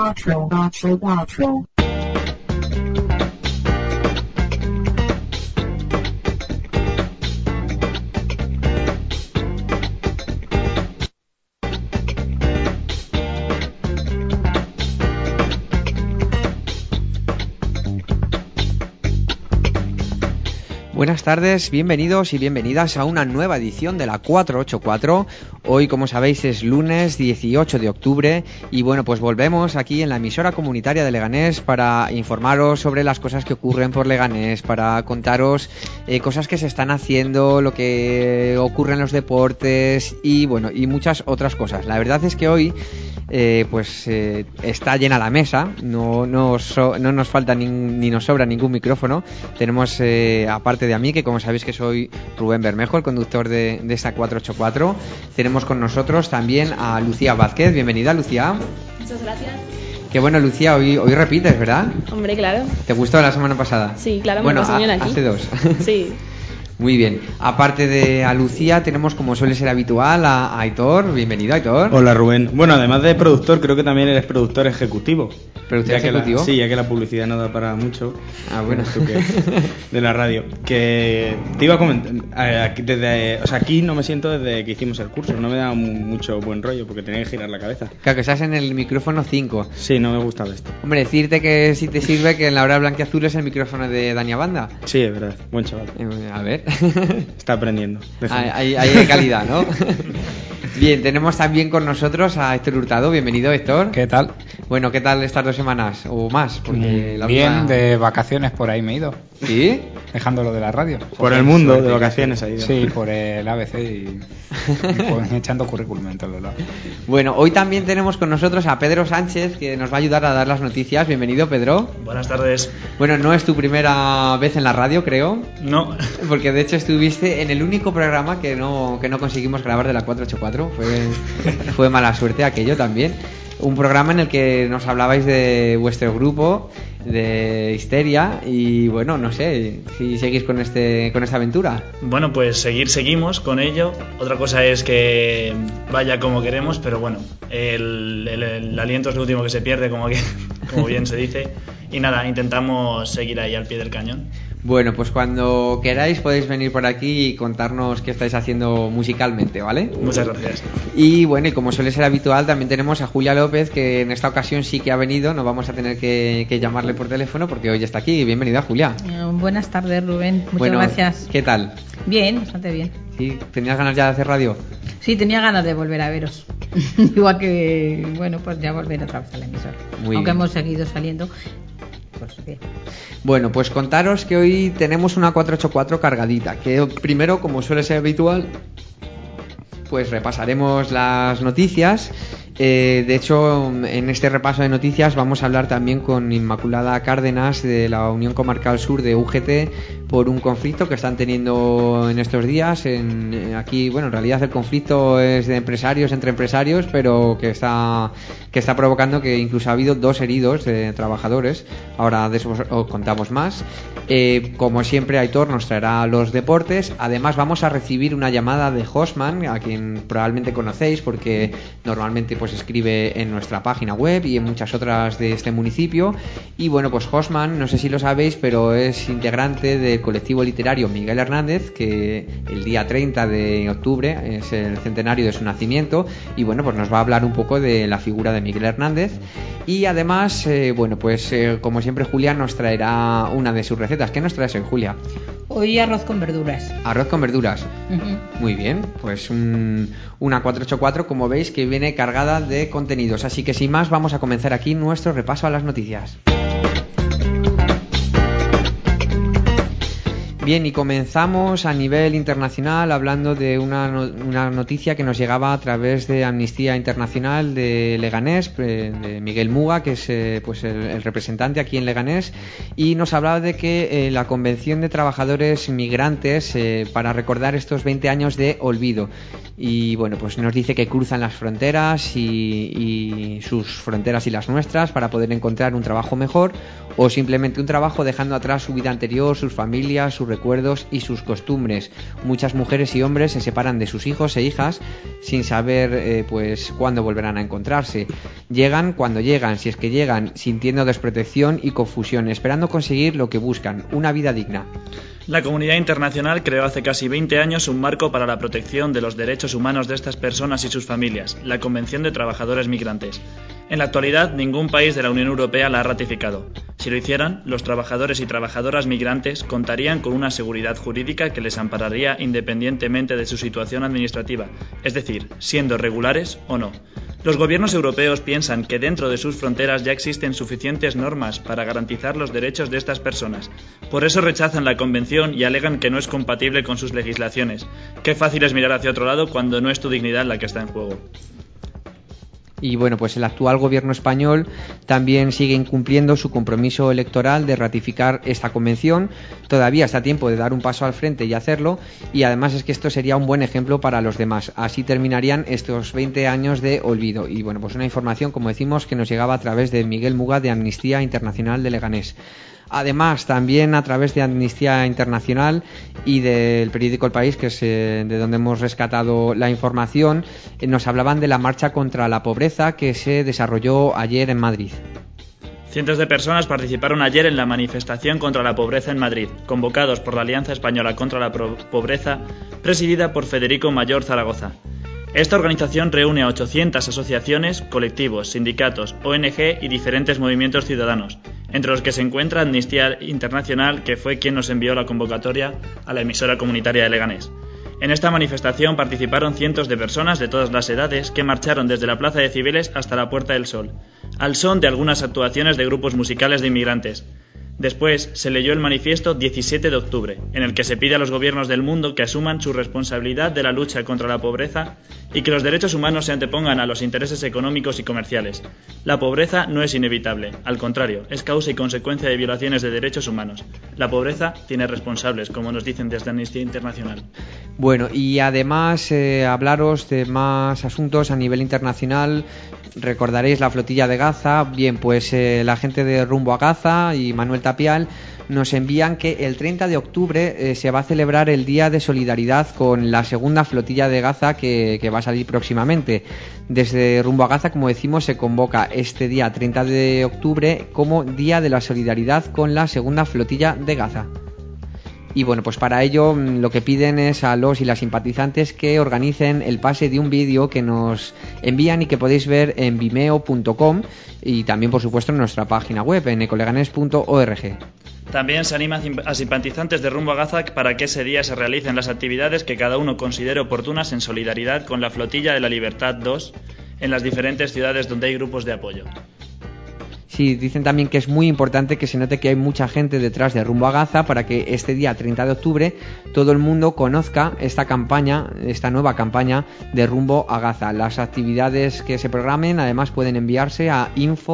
484. Buenas tardes, bienvenidos y bienvenidas a una nueva edición de la 484. Hoy, como sabéis, es lunes 18 de octubre y bueno, pues volvemos aquí en la emisora comunitaria de Leganés para informaros sobre las cosas que ocurren por Leganés, para contaros cosas que se están haciendo, lo que ocurre en los deportes y bueno, y muchas otras cosas. La verdad es que hoy está llena la mesa, no nos falta ni nos sobra ningún micrófono. Tenemos, aparte de a mí, que como sabéis que soy Rubén Bermejo, el conductor de esta 484, tenemos con nosotros también a Lucía Vázquez. Bienvenida, Lucía. Muchas gracias. Qué bueno, Lucía, hoy repites, ¿verdad? Hombre, claro. ¿Te gustó la semana pasada? Sí, claro, bueno, me pasó bien aquí. Hace dos. Sí. Muy bien. Aparte de a Lucía, tenemos, como suele ser habitual, a Aitor. Bienvenido, Aitor. Hola, Rubén. Bueno, además de productor, creo que también eres productor ejecutivo. ¿Productor ejecutivo? Sí, ya que la publicidad no da para mucho. Ah, bueno. Tú que, de la radio. Que te iba a comentar. Aquí no me siento desde que hicimos el curso. No me da mucho buen rollo porque tenía que girar la cabeza. Claro, que estás en el micrófono 5. Sí, no me gusta esto. Hombre, decirte que si te sirve que en la hora blanquiazul es el micrófono de Dani Banda. Sí, es verdad. Buen chaval. A ver. Está aprendiendo. Hay calidad, ¿no? Bien, tenemos también con nosotros a Héctor Hurtado. Bienvenido, Héctor. ¿Qué tal? Bueno, ¿qué tal estas 2 semanas o más? Porque bien, de vacaciones por ahí me he ido. ¿Sí? Dejándolo de la radio. Por el mundo, de vacaciones ha ido. Sí, por el ABC y echando currículum en todos lados. Bueno, hoy también tenemos con nosotros a Pedro Sánchez, que nos va a ayudar a dar las noticias. Bienvenido, Pedro. Buenas tardes. Bueno, no es tu primera vez en la radio, creo. No. Porque de hecho estuviste en el único programa que no conseguimos grabar de la 484. Fue mala suerte aquello también. Un programa en el que nos hablabais de vuestro grupo, de Histeria, y bueno, no sé si seguís con esta aventura. Bueno, pues seguimos con ello. Otra cosa es que vaya como queremos, pero bueno, el aliento es lo último que se pierde, como bien se dice. Y nada, intentamos seguir ahí al pie del cañón. Bueno, pues cuando queráis podéis venir por aquí y contarnos qué estáis haciendo musicalmente, ¿vale? Muchas gracias. Y bueno, y como suele ser habitual, también tenemos a Julia López, que en esta ocasión sí que ha venido. No vamos a tener que llamarle por teléfono porque hoy está aquí. Bienvenida, Julia. Buenas tardes, Rubén. Muchas gracias. ¿Qué tal? Bien, bastante bien. ¿Sí? ¿Tenías ganas ya de hacer radio? Sí, tenía ganas de volver a veros. Igual que, bueno, pues ya volver otra vez a la emisora. Aunque hemos seguido saliendo. Bueno, pues contaros que hoy tenemos una 484 cargadita, que primero, como suele ser habitual, pues repasaremos las noticias. De hecho, en este repaso de noticias vamos a hablar también con Inmaculada Cárdenas de la Unión Comarcal Sur de UGT por un conflicto que están teniendo en estos días. Aquí, bueno, en realidad el conflicto es de empresarios entre empresarios, pero que está provocando que incluso ha habido 2 heridos de trabajadores. Ahora de eso os contamos más. Como siempre, Aitor nos traerá los deportes. Además, vamos a recibir una llamada de Hosman, a quien probablemente conocéis porque normalmente pues escribe en nuestra página web y en muchas otras de este municipio. Y bueno, pues Hosman, no sé si lo sabéis, pero es integrante del colectivo literario Miguel Hernández, que el día 30 de octubre es el centenario de su nacimiento, y bueno, pues nos va a hablar un poco de la figura de Miguel Hernández. Y además, como siempre, Julia nos traerá una de sus recetas. ¿Qué nos traes hoy, Julia? Hoy arroz con verduras. Arroz con verduras. Uh-huh. Muy bien, pues una 484, como veis, que viene cargada de contenidos. Así que sin más, vamos a comenzar aquí nuestro repaso a las noticias. Bien, y comenzamos a nivel internacional hablando de una noticia que nos llegaba a través de Amnistía Internacional de Leganés, de Miguel Muga, que es el representante aquí en Leganés, y nos hablaba de que la Convención de Trabajadores Migrantes para recordar estos 20 años de olvido. Y bueno, pues nos dice que cruzan las fronteras y sus fronteras y las nuestras para poder encontrar un trabajo mejor o simplemente un trabajo dejando atrás su vida anterior, sus familias, sus recursos recuerdos y sus costumbres. Muchas mujeres y hombres se separan de sus hijos e hijas sin saber pues cuándo volverán a encontrarse. Llegan cuando llegan, si es que llegan, sintiendo desprotección y confusión, esperando conseguir lo que buscan, una vida digna. La comunidad internacional creó hace casi 20 años un marco para la protección de los derechos humanos de estas personas y sus familias, la Convención de Trabajadores Migrantes. En la actualidad, ningún país de la Unión Europea la ha ratificado. Si lo hicieran, los trabajadores y trabajadoras migrantes contarían con una seguridad jurídica que les ampararía independientemente de su situación administrativa, es decir, siendo regulares o no. Los gobiernos europeos piensan que dentro de sus fronteras ya existen suficientes normas para garantizar los derechos de estas personas. Por eso rechazan la convención y alegan que no es compatible con sus legislaciones. Qué fácil es mirar hacia otro lado cuando no es tu dignidad la que está en juego. Y bueno, pues el actual gobierno español también sigue incumpliendo su compromiso electoral de ratificar esta convención. Todavía está a tiempo de dar un paso al frente y hacerlo, y además es que esto sería un buen ejemplo para los demás. Así terminarían estos 20 años de olvido. Y bueno, pues una información, como decimos, que nos llegaba a través de Miguel Muga de Amnistía Internacional de Leganés. Además, también a través de Amnistía Internacional y del periódico El País, que es de donde hemos rescatado la información, nos hablaban de la marcha contra la pobreza que se desarrolló ayer en Madrid. Cientos de personas participaron ayer en la manifestación contra la pobreza en Madrid, convocados por la Alianza Española contra la Pobreza, presidida por Federico Mayor Zaragoza. Esta organización reúne a 800 asociaciones, colectivos, sindicatos, ONG y diferentes movimientos ciudadanos, entre los que se encuentra Amnistía Internacional, que fue quien nos envió la convocatoria a la emisora comunitaria de Leganés. En esta manifestación participaron cientos de personas de todas las edades que marcharon desde la Plaza de Cibeles hasta la Puerta del Sol, al son de algunas actuaciones de grupos musicales de inmigrantes. Después se leyó el manifiesto 17 de octubre, en el que se pide a los gobiernos del mundo que asuman su responsabilidad de la lucha contra la pobreza y que los derechos humanos se antepongan a los intereses económicos y comerciales. La pobreza no es inevitable, al contrario, es causa y consecuencia de violaciones de derechos humanos. La pobreza tiene responsables, como nos dicen desde Amnistía Internacional. Bueno, y además hablaros de más asuntos a nivel internacional. Recordaréis la flotilla de Gaza. Bien, pues la gente de Rumbo a Gaza y Manuel Tapial nos envían que el 30 de octubre se va a celebrar el Día de Solidaridad con la segunda flotilla de Gaza que va a salir próximamente. Desde Rumbo a Gaza, como decimos, se convoca este día 30 de octubre como Día de la Solidaridad con la segunda flotilla de Gaza. Y bueno, pues para ello lo que piden es a los y las simpatizantes que organicen el pase de un vídeo que nos envían y que podéis ver en vimeo.com y también, por supuesto, en nuestra página web, en ecoleganes.org. También se anima a simpatizantes de Rumbo a Gaza para que ese día se realicen las actividades que cada uno considere oportunas en solidaridad con la Flotilla de la Libertad 2 en las diferentes ciudades donde hay grupos de apoyo. Sí, dicen también que es muy importante que se note que hay mucha gente detrás de Rumbo a Gaza para que este día 30 de octubre todo el mundo conozca esta campaña, esta nueva campaña de Rumbo a Gaza. Las actividades que se programen además pueden enviarse a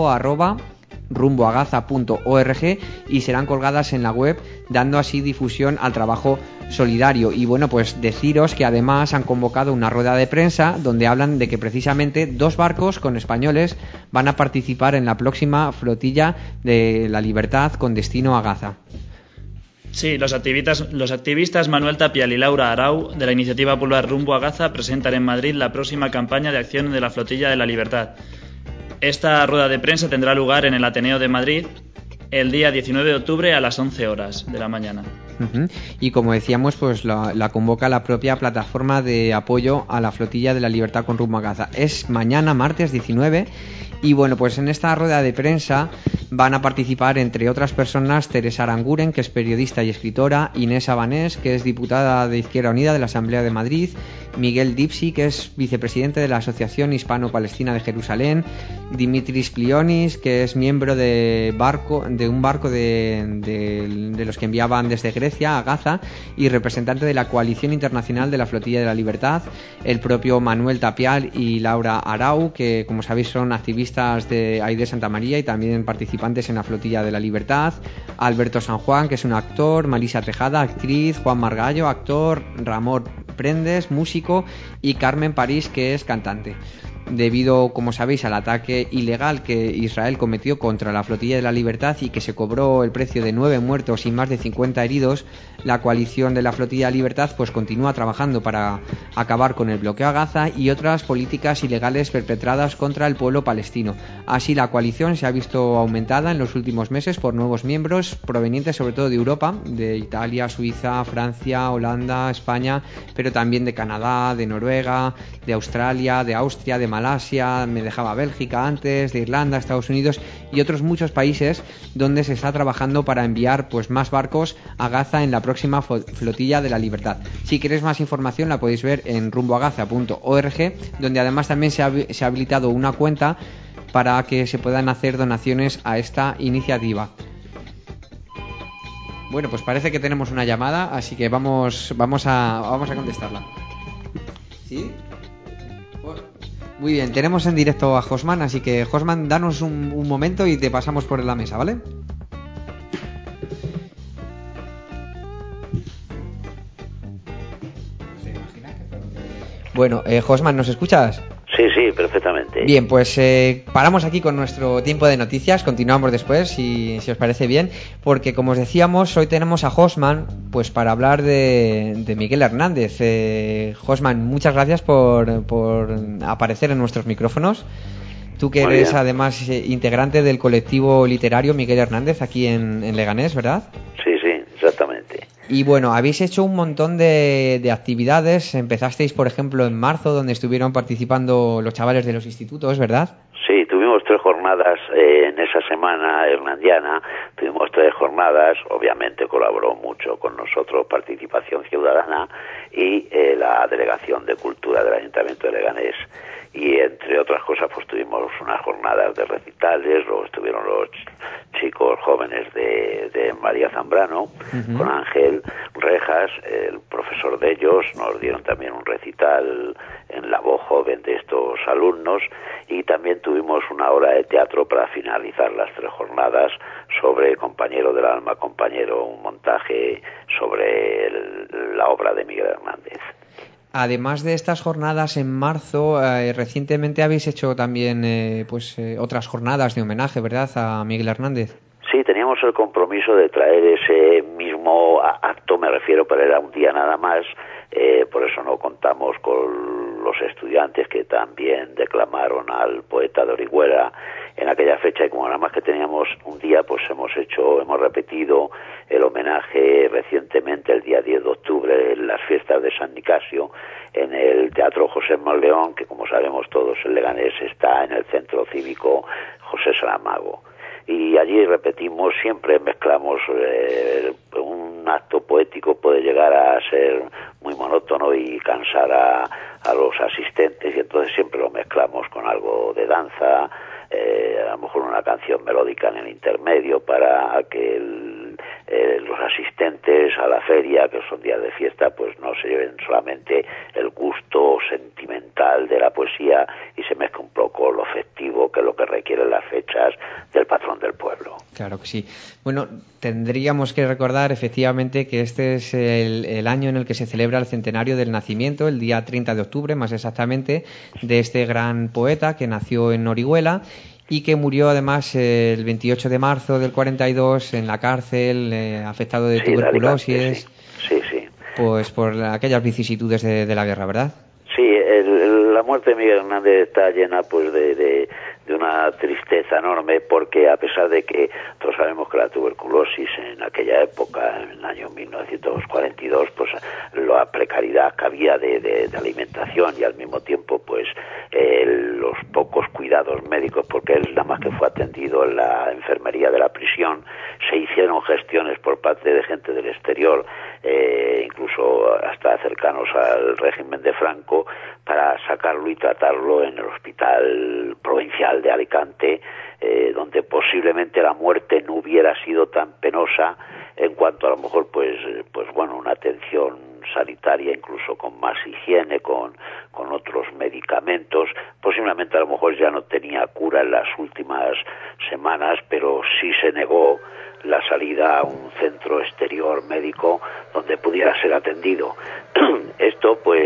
info@rumboagaza.org y serán colgadas en la web, dando así difusión al trabajo solidario. Y bueno, pues deciros que además han convocado una rueda de prensa donde hablan de que precisamente 2 barcos con españoles van a participar en la próxima flotilla de la Libertad con destino a Gaza. Sí, los activistas Manuel Tapial y Laura Arau de la iniciativa popular Rumbo a Gaza presentan en Madrid la próxima campaña de acción de la Flotilla de la Libertad. Esta rueda de prensa tendrá lugar en el Ateneo de Madrid el día 19 de octubre a las 11 horas de la mañana. Y como decíamos, pues la convoca la propia plataforma de apoyo a la Flotilla de la Libertad con Rumbo a Gaza. Es mañana, martes 19, y bueno, pues en esta rueda de prensa van a participar, entre otras personas, Teresa Aranguren, que es periodista y escritora, Inés Abanés, que es diputada de Izquierda Unida de la Asamblea de Madrid, Miguel Dipsy, que es vicepresidente de la Asociación Hispano-Palestina de Jerusalén, Dimitris Plionis, que es miembro de un barco de los que enviaban desde Grecia a Gaza y representante de la Coalición Internacional de la Flotilla de la Libertad, el propio Manuel Tapial y Laura Arau, que como sabéis son activistas de Aide Santa María y también participantes en la Flotilla de la Libertad, Alberto San Juan, que es un actor, Marisa Tejada, actriz, Juan Margallo, actor, Ramón Prendes, músico, y Carmen París, que es cantante. debido, como sabéis, al ataque ilegal que Israel cometió contra la Flotilla de la Libertad y que se cobró el precio de 9 muertos y más de 50 heridos, la coalición de la Flotilla de la Libertad pues continúa trabajando para acabar con el bloqueo a Gaza y otras políticas ilegales perpetradas contra el pueblo palestino. Así, la coalición se ha visto aumentada en los últimos meses por nuevos miembros provenientes sobre todo de Europa, de Italia, Suiza, Francia, Holanda, España, pero también de Canadá, de Noruega, de Australia, de Austria, de Malasia, me dejaba Bélgica antes, de Irlanda, Estados Unidos y otros muchos países donde se está trabajando para enviar pues más barcos a Gaza en la próxima Flotilla de la Libertad. Si queréis más información la podéis ver en rumboagaza.org, donde además también se ha habilitado una cuenta para que se puedan hacer donaciones a esta iniciativa. Bueno, pues parece que tenemos una llamada, así que vamos a contestarla. ¿Sí? Muy bien, tenemos en directo a Josman, así que Josman, danos un momento y te pasamos por la mesa, ¿vale? Bueno, Josman, ¿nos escuchas? Sí, perfectamente. Bien, pues paramos aquí con nuestro tiempo de noticias, continuamos después, si os parece bien, porque como os decíamos, hoy tenemos a Josman pues para hablar de Miguel Hernández. Josman, muchas gracias por aparecer en nuestros micrófonos. Tú que eres además integrante del colectivo literario Miguel Hernández aquí en Leganés, ¿verdad? Sí, exactamente. Y bueno, habéis hecho un montón de actividades. Empezasteis, por ejemplo, en marzo, donde estuvieron participando los chavales de los institutos, ¿verdad? Sí, tuvimos 3 jornadas en esa semana hernandiana. Tuvimos 3 jornadas. Obviamente colaboró mucho con nosotros Participación Ciudadana y la Delegación de Cultura del Ayuntamiento de Leganés. Y entre otras cosas pues tuvimos unas jornadas de recitales, luego estuvieron los chicos jóvenes de María Zambrano, con Ángel Rejas, el profesor de ellos, nos dieron también un recital en la voz joven de estos alumnos y también tuvimos una hora de teatro para finalizar las 3 jornadas sobre Compañero del Alma, Compañero, un montaje sobre la obra de Miguel Hernández. Además de estas jornadas en marzo, recientemente habéis hecho también otras jornadas de homenaje, ¿verdad?, a Miguel Hernández. Sí, teníamos el compromiso de traer ese mismo acto, me refiero, pero era un día nada más, por eso no contamos con los estudiantes que también declamaron al poeta de Orihuela en aquella fecha, y como nada más que teníamos un día, pues hemos repetido el homenaje recientemente el día 10 de octubre en las fiestas de San Nicasio en el Teatro José Monleón, que como sabemos todos en Leganés está en el Centro Cívico José Saramago. Y allí repetimos, siempre mezclamos, un acto poético puede llegar a ser muy monótono y cansar a los asistentes, y entonces siempre lo mezclamos con algo de danza, a lo mejor una canción melódica en el intermedio para que los asistentes a la feria, que son días de fiesta, pues no se lleven solamente el gusto sentimental de la poesía y se mezcla un poco lo festivo, que es lo que requieren las fechas del patrón del pueblo. Claro que sí. Bueno, tendríamos que recordar efectivamente que este es el año en el que se celebra el centenario del nacimiento, el día 30 de octubre más exactamente, de este gran poeta que nació en Orihuela y que murió además el 28 de marzo del 42 en la cárcel, afectado de tuberculosis, sí. Pues por aquellas vicisitudes de la guerra, ¿verdad? Sí, la muerte de Miguel Hernández está llena pues de una tristeza enorme, porque a pesar de que todos sabemos que la tuberculosis en aquella época, en el año 1942, pues la precariedad que había de alimentación y al mismo tiempo pues los pocos cuidados médicos, porque él nada más que fue atendido en la enfermería de la prisión, se hicieron gestiones por parte de gente del exterior, incluso hasta cercanos al régimen de Franco, para sacarlo y tratarlo en el hospital provincial de Alicante, donde posiblemente la muerte no hubiera sido tan penosa en cuanto a lo mejor pues bueno, una atención sanitaria incluso con más higiene, con otros medicamentos. Posiblemente a lo mejor ya no tenía cura en las últimas semanas, pero sí se negó la salida a un centro exterior médico donde pudiera ser atendido. Esto pues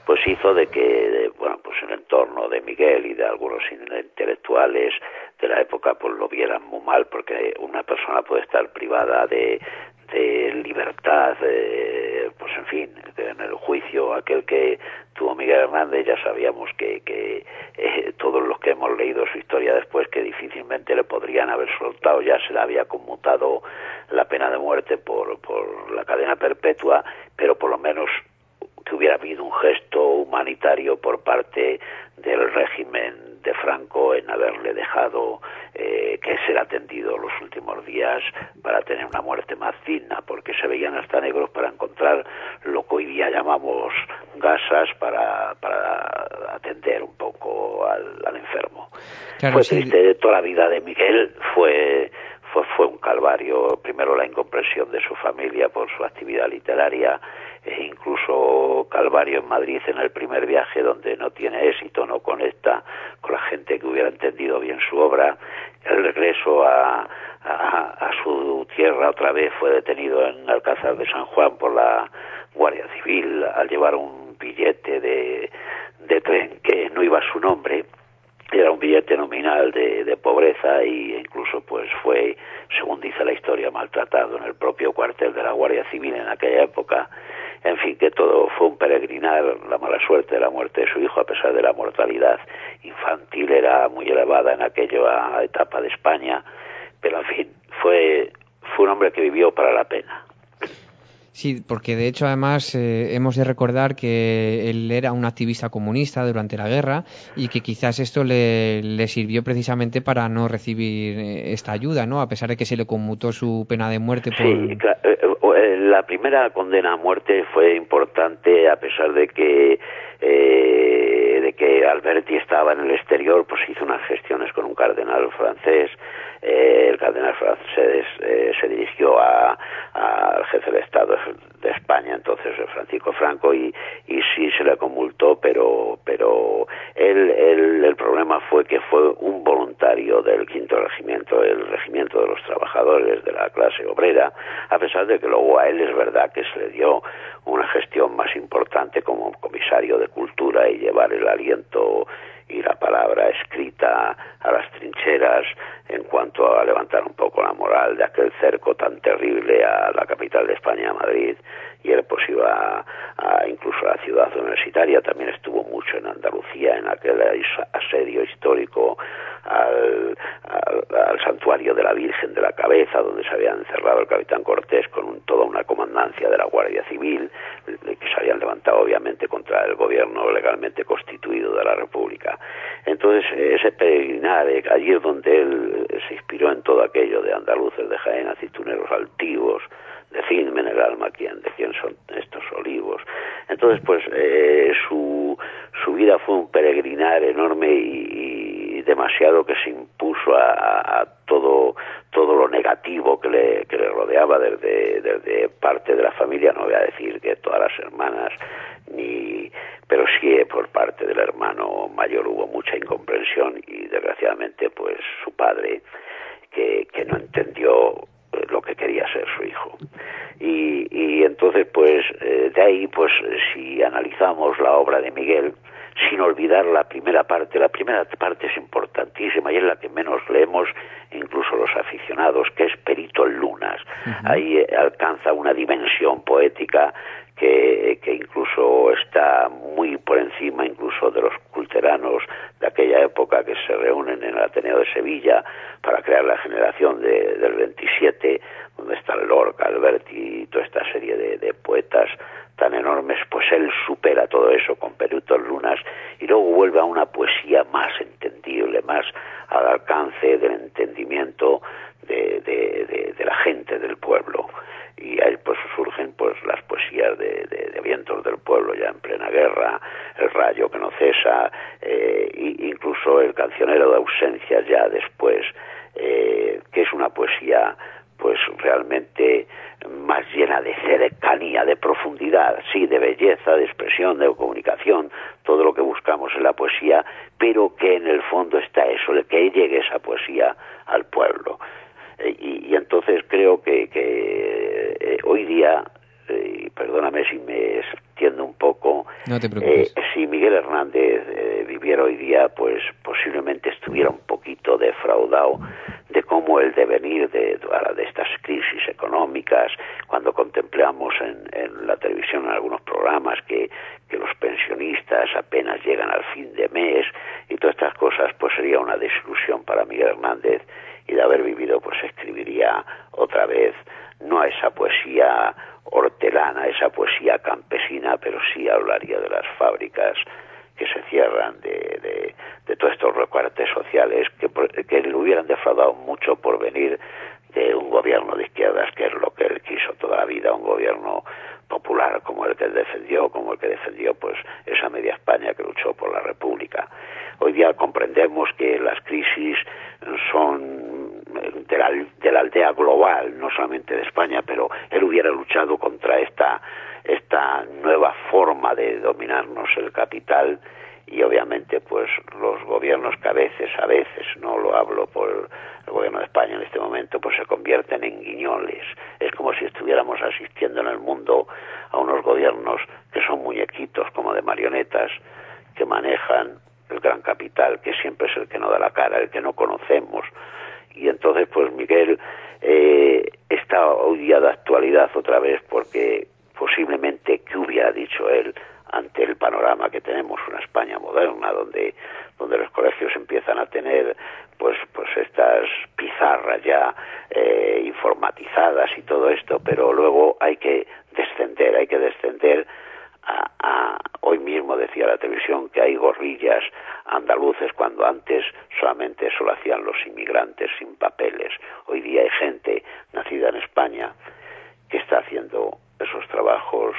pues hizo de que, bueno, pues el entorno de Miguel y de algunos intelectuales de la época pues lo vieran muy mal, porque una persona puede estar privada de libertad, pues en fin, en el juicio aquel que tuvo Miguel Hernández ya sabíamos que todos los que hemos leído su historia después, que difícilmente le podrían haber soltado, ya se le había conmutado la pena de muerte por la cadena perpetua, pero por lo menos que hubiera habido un gesto humanitario por parte del régimen de Franco en haberle dejado que ser atendido los últimos días para tener una muerte más digna, porque se veían hasta negros para encontrar lo que hoy día llamamos gasas para atender un poco al enfermo. Claro, Fue sí. triste, toda la vida de Miguel fue un calvario. Primero la incomprensión de su familia por su actividad literaria, e incluso calvario en Madrid en el primer viaje, donde no tiene éxito, no conecta con la gente que hubiera entendido bien su obra. El regreso a su tierra otra vez, fue detenido en Alcázar de San Juan por la Guardia Civil al llevar un billete de tren que no iba a su nombre. Era un billete nominal de pobreza, y incluso pues fue, según dice la historia, maltratado en el propio cuartel de la Guardia Civil en aquella época. En fin, que todo fue un peregrinar. La mala suerte de la muerte de su hijo, a pesar de la mortalidad infantil, era muy elevada en aquella etapa de España, pero en fin, fue un hombre que vivió para la pena. Sí, porque de hecho además hemos de recordar que él era un activista comunista durante la guerra, y que quizás esto le sirvió precisamente para no recibir esta ayuda, ¿no? A pesar de que se le conmutó su pena de muerte por... Sí, la primera condena a muerte fue importante, a pesar de que Alberti estaba en el exterior, pues hizo unas gestiones con un cardenal francés. El cardenal francés se dirigió al jefe de Estado de España, entonces Francisco Franco, y sí se le conmutó, pero el problema fue que fue un voluntario del quinto regimiento, el regimiento de los trabajadores de la clase obrera, a pesar de que luego a él es verdad que se le dio una gestión más importante como comisario de cultura y llevar el aliento y la palabra escrita a las trincheras en cuanto a levantar un poco la moral de aquel cerco tan terrible a la capital de España, Madrid. Y él pues iba incluso a la ciudad universitaria. También estuvo mucho en Andalucía, en aquel asedio histórico al santuario de la Virgen de la Cabeza, donde se había encerrado el capitán Cortés con toda una comandancia de la Guardia Civil, que se habían levantado obviamente contra el gobierno legalmente constituido de la República. Entonces ese peregrinar, allí es donde él se inspiró en todo aquello de andaluces de Jaén, aceituneros altivos, decidme en el alma de quién son estos olivos. Entonces pues su vida fue un peregrinar enorme, y demasiado que se impuso a todo lo negativo que le rodeaba desde parte de la familia. No voy a decir que todas las hermanas, pero sí por parte del hermano mayor hubo mucha incomprensión, y desgraciadamente pues su padre que no entendió lo que quería ser su hijo. Y entonces pues de ahí pues si analizamos la obra de Miguel, sin olvidar la primera parte es importantísima, y es la que menos leemos incluso los aficionados, que es Perito en Lunas. Uh-huh. Ahí alcanza una dimensión poética que incluso está muy por encima incluso de los culteranos de aquella época, que se reúnen en el Ateneo de Sevilla para crear la generación del 27, donde están Lorca, Alberti y toda esta serie de poetas tan enormes. Pues él supera todo eso con Perito en Lunas, y luego vuelve a una poesía más entendible, más al alcance del entendimiento de la gente del pueblo. Y ahí pues surgen pues las poesías de Vientos del Pueblo, ya en plena guerra, El rayo que no cesa, incluso El cancionero de ausencias ya después, que es una poesía pues realmente más llena de cercanía, de profundidad, sí, de belleza, de expresión, de comunicación, todo lo que buscamos en la poesía, pero que en el fondo está eso, de que llegue esa poesía al pueblo. Y entonces creo que hoy día, perdóname si me extiendo un poco, no te preocupes, Miguel Hernández viviera hoy día, pues posiblemente estuviera un poquito defraudado de cómo el devenir de estas crisis económicas, cuando contemplamos en la televisión en algunos programas que los pensionistas apenas llegan al fin de mes y todas estas cosas, pues sería una desilusión para Miguel Hernández, y de haber vivido pues escribiría otra vez, no a esa poesía hortelana, esa poesía campesina, pero sí hablaría de las fábricas que se cierran, de todos estos recortes sociales que le hubieran defraudado mucho por venir de un gobierno de izquierdas, que es lo que él quiso toda la vida, un gobierno popular como el que él defendió, pues esa media España que luchó por la República. Hoy día comprendemos que las crisis son de la aldea global, no solamente de España, pero él hubiera luchado contra esta nueva forma de dominarnos el capital, y obviamente pues los gobiernos que a veces, no lo hablo por el gobierno de España en este momento, pues se convierten en guiñoles. Es como si estuviéramos asistiendo en el mundo a unos gobiernos que son muñequitos, como de marionetas, que manejan el gran capital, que siempre es el que no da la cara, el que no conocemos. Y entonces pues Miguel está hoy día de actualidad otra vez, porque posiblemente, ¿qué hubiera dicho él ante el panorama que tenemos, una España moderna donde los colegios empiezan a tener pues estas pizarras ya informatizadas y todo esto, pero luego hay que descender a hoy mismo decía la televisión que hay gorrillas andaluces, cuando antes solamente eso lo hacían los inmigrantes sin papeles. Hoy día hay gente nacida en España que está haciendo esos trabajos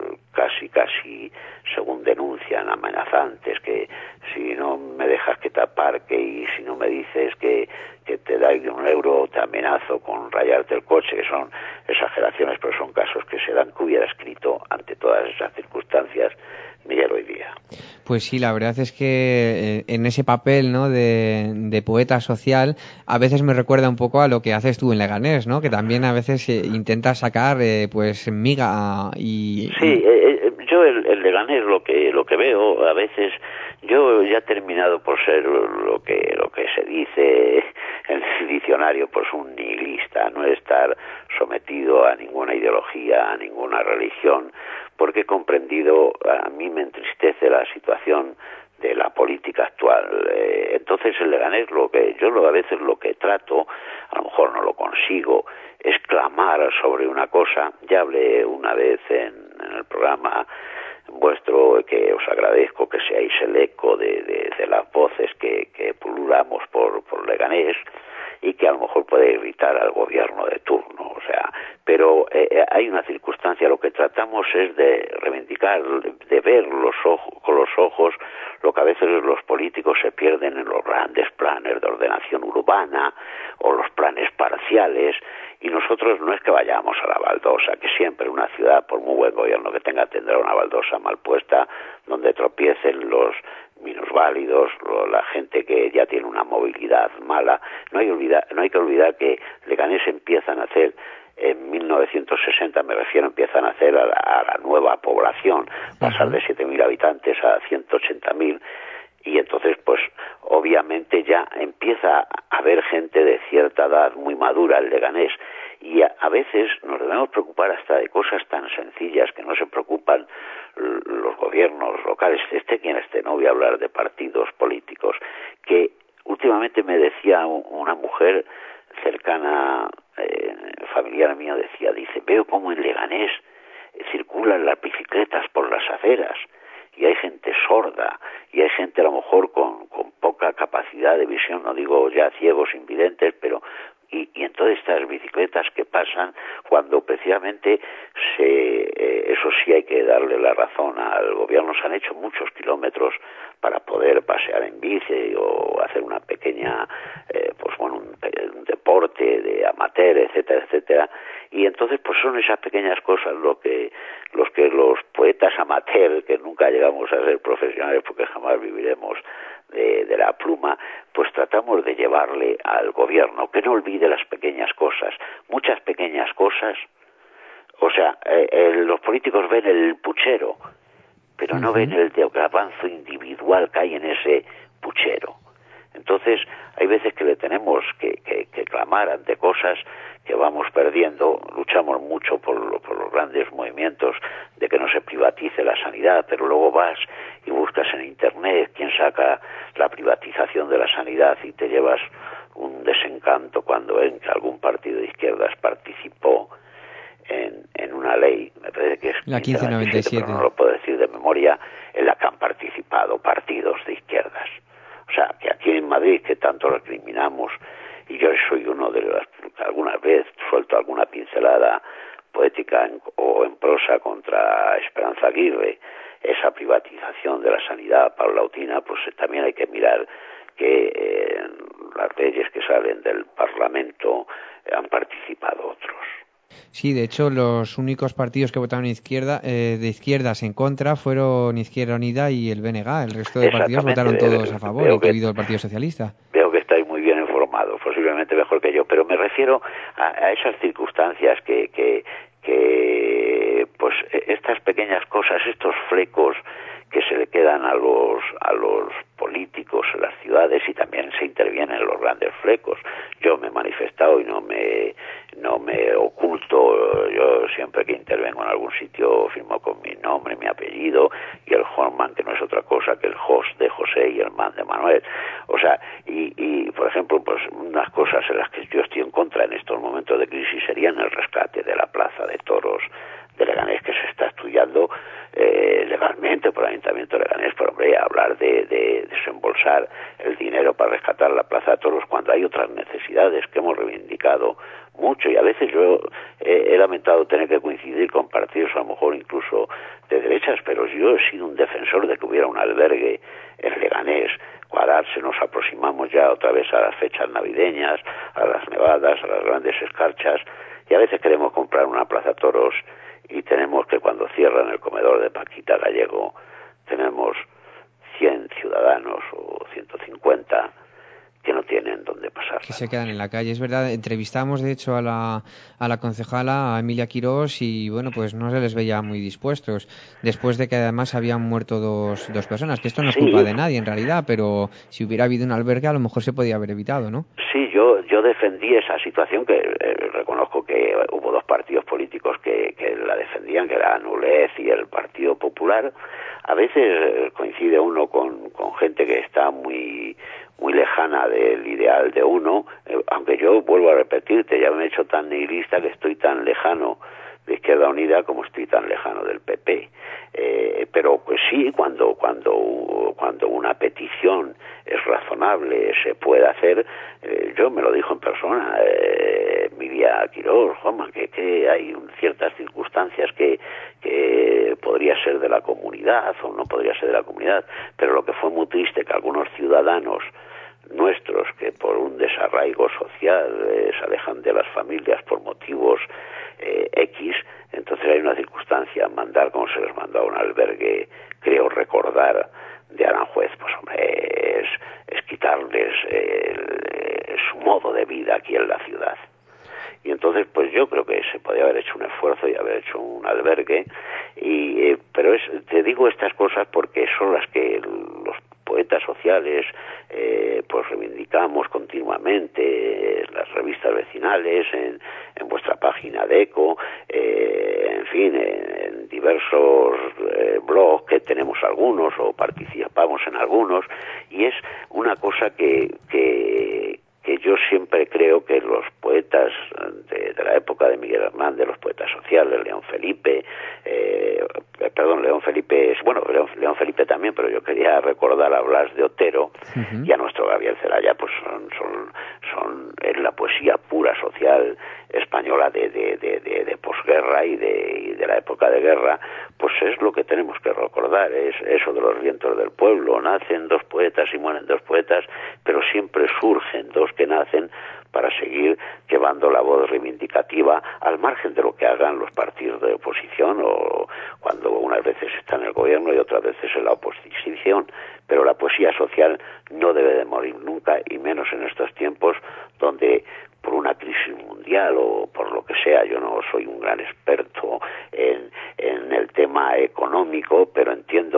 casi, según denuncian, amenazantes, que si no me dejas que te aparque y si no me dices que te doy €1 te amenazo con rayarte el coche, que son exageraciones, pero son casos que se dan, que hubiera escrito ante todas esas circunstancias Miguel hoy día. Pues sí, la verdad es que en ese papel, ¿no?, de poeta social, a veces me recuerda un poco a lo que haces tú en Leganés, ¿no?, que también a veces intentas sacar pues miga y... Sí, yo el Leganés lo que veo a veces, yo ya he terminado por ser lo que se dice en el diccionario, pues un nihilista, no estar sometido a ninguna ideología, a ninguna religión, porque he comprendido, a mí me entristece la situación de la política actual. Entonces el Leganés, a veces lo que trato, a lo mejor no lo consigo, es clamar sobre una cosa. Ya hablé una vez en el programa vuestro, que os agradezco que seáis el eco de las voces que pululamos por Leganés, y que a lo mejor puede irritar al gobierno de turno, pero hay una circunstancia, lo que tratamos es de reivindicar, de ver con los ojos lo que a veces los políticos se pierden en los grandes planes de ordenación urbana o los planes parciales, y nosotros no es que vayamos a la baldosa, que siempre una ciudad, por muy buen gobierno que tenga, tendrá una baldosa mal puesta donde tropiecen los minusválidos, la gente que ya tiene una movilidad mala. No hay que olvidar que Leganés empieza a nacer en 1960, empiezan a nacer a la nueva población, pasar de 7.000 habitantes a 180.000, y entonces pues obviamente ya empieza a haber gente de cierta edad muy madura en Leganés, y a veces nos debemos preocupar hasta de cosas tan sencillas que no se preocupan los gobiernos locales, quien esté, no voy a hablar de partidos políticos, que últimamente me decía una mujer cercana, familiar mío, dice, veo cómo en Leganés circulan las bicicletas por las aceras, y hay gente sorda, y hay gente a lo mejor con poca capacidad de visión, no digo ya ciegos, invidentes, pero y entonces estas bicicletas que pasan cuando precisamente eso sí hay que darle la razón al gobierno, se han hecho muchos kilómetros para poder pasear en bici o hacer una pequeña un deporte de amateur, etcétera, y entonces pues son esas pequeñas cosas los que los poetas amateur, que nunca llegamos a ser profesionales porque jamás viviremos de la pluma, pues tratamos de llevarle al gobierno que no olvide las pequeñas cosas, muchas pequeñas cosas. Los políticos ven el puchero, pero no ven el avance individual que hay en ese puchero. Entonces, hay veces que le tenemos que clamar ante cosas que vamos perdiendo. Luchamos mucho por los grandes movimientos de que no se privatice la sanidad, pero luego vas y buscas en Internet quién saca la privatización de la sanidad y te llevas un desencanto cuando ven que algún partido de izquierdas participó en una ley, me parece que es la 1597, pero no lo puedo decir de memoria, en la que han participado partidos de izquierdas. O sea, que aquí en Madrid, que tanto recriminamos, y yo soy uno de los que alguna vez suelto alguna pincelada poética o en prosa contra Esperanza Aguirre, esa privatización de la sanidad paulatina, pues también hay que mirar que las leyes que salen del Parlamento han participado otros. Sí, de hecho, los únicos partidos que votaron de izquierdas en contra fueron Izquierda Unida y el BNG. El resto de partidos votaron todos a favor, incluido el Partido Socialista. Veo que estáis muy bien informados, posiblemente mejor que yo, pero me refiero a esas circunstancias que pues estas pequeñas cosas, estos flecos que se le quedan a los políticos en las ciudades, y también se intervienen los grandes flecos. Yo me he manifestado y no me oculto. Yo siempre que intervengo en algún sitio firmo con mi nombre, mi apellido y el Horman, que no es otra cosa que el host de José y el man de Manuel. O sea, y por ejemplo, pues unas cosas en las que yo estoy en contra en estos momentos de crisis serían el rescate de la Plaza de Toros de Leganés, que se está estudiando legalmente por el Ayuntamiento de Leganés, pero hombre, hablar de desembolsar el dinero para rescatar la Plaza de Toros cuando hay otras necesidades que hemos reivindicado mucho, y a veces yo he lamentado tener que coincidir con partidos a lo mejor incluso de derechas, pero yo he sido un defensor de que hubiera un albergue en Leganés. Se nos aproximamos ya otra vez a las fechas navideñas, a las nevadas, a las grandes escarchas, y a veces queremos comprar una Plaza de Toros y tenemos que, cuando cierran el comedor de Paquita Gallego, tenemos 100 ciudadanos o 150 que no tienen dónde pasar. Que se quedan en la calle, es verdad. Entrevistamos, de hecho, a la concejala, a Emilia Quirós, y bueno, pues no se les veía muy dispuestos, después de que además habían muerto dos personas, que esto no es culpa de nadie en realidad, pero si hubiera habido un albergue a lo mejor se podía haber evitado, ¿no? Sí, yo defendí esa situación, que reconozco que hubo dos partidos políticos que la defendían, que era Nulet y el Partido Popular. A veces coincide uno con gente que está muy lejana del ideal de uno, aunque yo vuelvo a repetirte, ya me he hecho tan nihilista que estoy tan lejano de Izquierda Unida como estoy tan lejano del PP. Pero pues sí, cuando una petición es razonable, se puede hacer. Yo me lo dijo en persona, Emilia Quirós, que hay ciertas circunstancias que podría ser de la comunidad o no podría ser de la comunidad, pero lo que fue muy triste, que algunos ciudadanos nuestros, que por un desarraigo social se alejan de las familias por motivos X, entonces hay una circunstancia, mandar como se les mandó a un albergue, creo recordar, de Aranjuez, pues hombre, es quitarles su modo de vida aquí en la ciudad. Y entonces pues yo creo que se podía haber hecho un esfuerzo y haber hecho un albergue, pero te digo estas cosas porque son las que los poetas sociales pues reivindicamos continuamente en las revistas vecinales, en vuestra página de ECO, en fin, en diversos blogs que tenemos algunos o participamos en algunos, y es una cosa que yo siempre creo que los poetas de la época de Miguel Hernández, los poetas sociales, León Felipe León Felipe también, pero yo quería recordar a Blas de Otero y a nuestro Gabriel Celaya, pues son en la poesía pura social española de posguerra y de la época de guerra, pues es lo que tenemos que recordar, es eso de los vientos del pueblo. Nacen dos poetas y mueren dos poetas, pero siempre surgen dos que nacen para seguir llevando la voz reivindicativa al margen de lo que hagan los partidos de oposición, o cuando unas veces están en el gobierno y otras veces en la oposición. Pero la poesía social no debe de morir nunca, y menos en estos tiempos donde por una crisis mundial o por lo que sea, yo no soy un gran experto en el tema económico, pero entiendo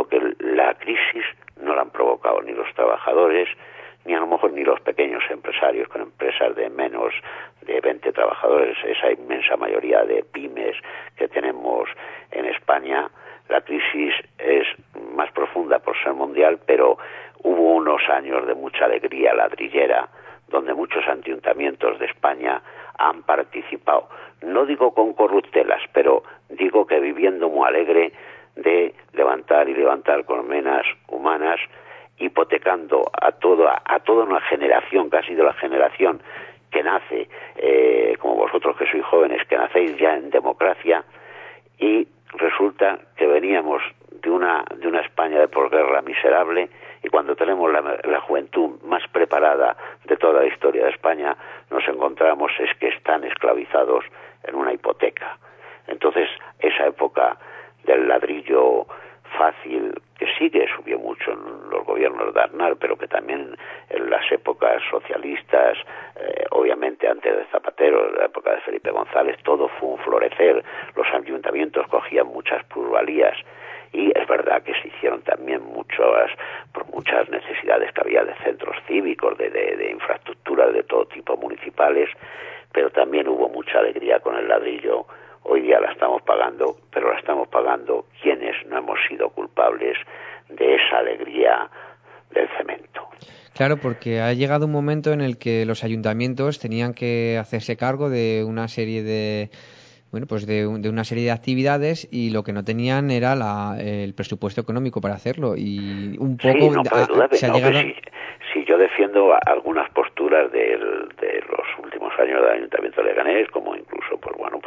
ni a lo mejor ni los pequeños empresarios con empresas de menos de 20 trabajadores, esa inmensa mayoría de pymes que tenemos en España. La crisis es más profunda por ser mundial, pero hubo unos años de mucha alegría ladrillera, donde muchos ayuntamientos de España han participado. No digo con corruptelas, pero digo que viviendo muy alegre de levantar y levantar colmenas humanas, hipotecando a toda una generación, que ha sido la generación que nace, como vosotros que sois jóvenes, que nacéis ya en democracia, y resulta que veníamos de una España de posguerra miserable, y cuando tenemos la juventud más preparada de toda la historia de España, nos encontramos es que están esclavizados en una hipoteca. Entonces, esa época del ladrillo fácil, que sí que subió mucho en los gobiernos de Aznar, pero que también en las épocas socialistas, obviamente antes de Zapatero, en la época de Felipe González, todo fue un florecer, los ayuntamientos cogían muchas plusvalías, y es verdad que se hicieron también por muchas necesidades que había de centros cívicos, de infraestructuras de todo tipo municipales, pero también hubo mucha alegría con el ladrillo. Hoy día la estamos pagando, pero la estamos pagando quienes no hemos sido culpables de esa alegría del cemento. Claro, porque ha llegado un momento en el que los ayuntamientos tenían que hacerse cargo de una serie de una serie de actividades, y lo que no tenían era el presupuesto económico para hacerlo, y un poco sí, no cabe duda, se ha llegado. Si yo defiendo algunas posturas de los últimos años del Ayuntamiento de Leganés, como incluso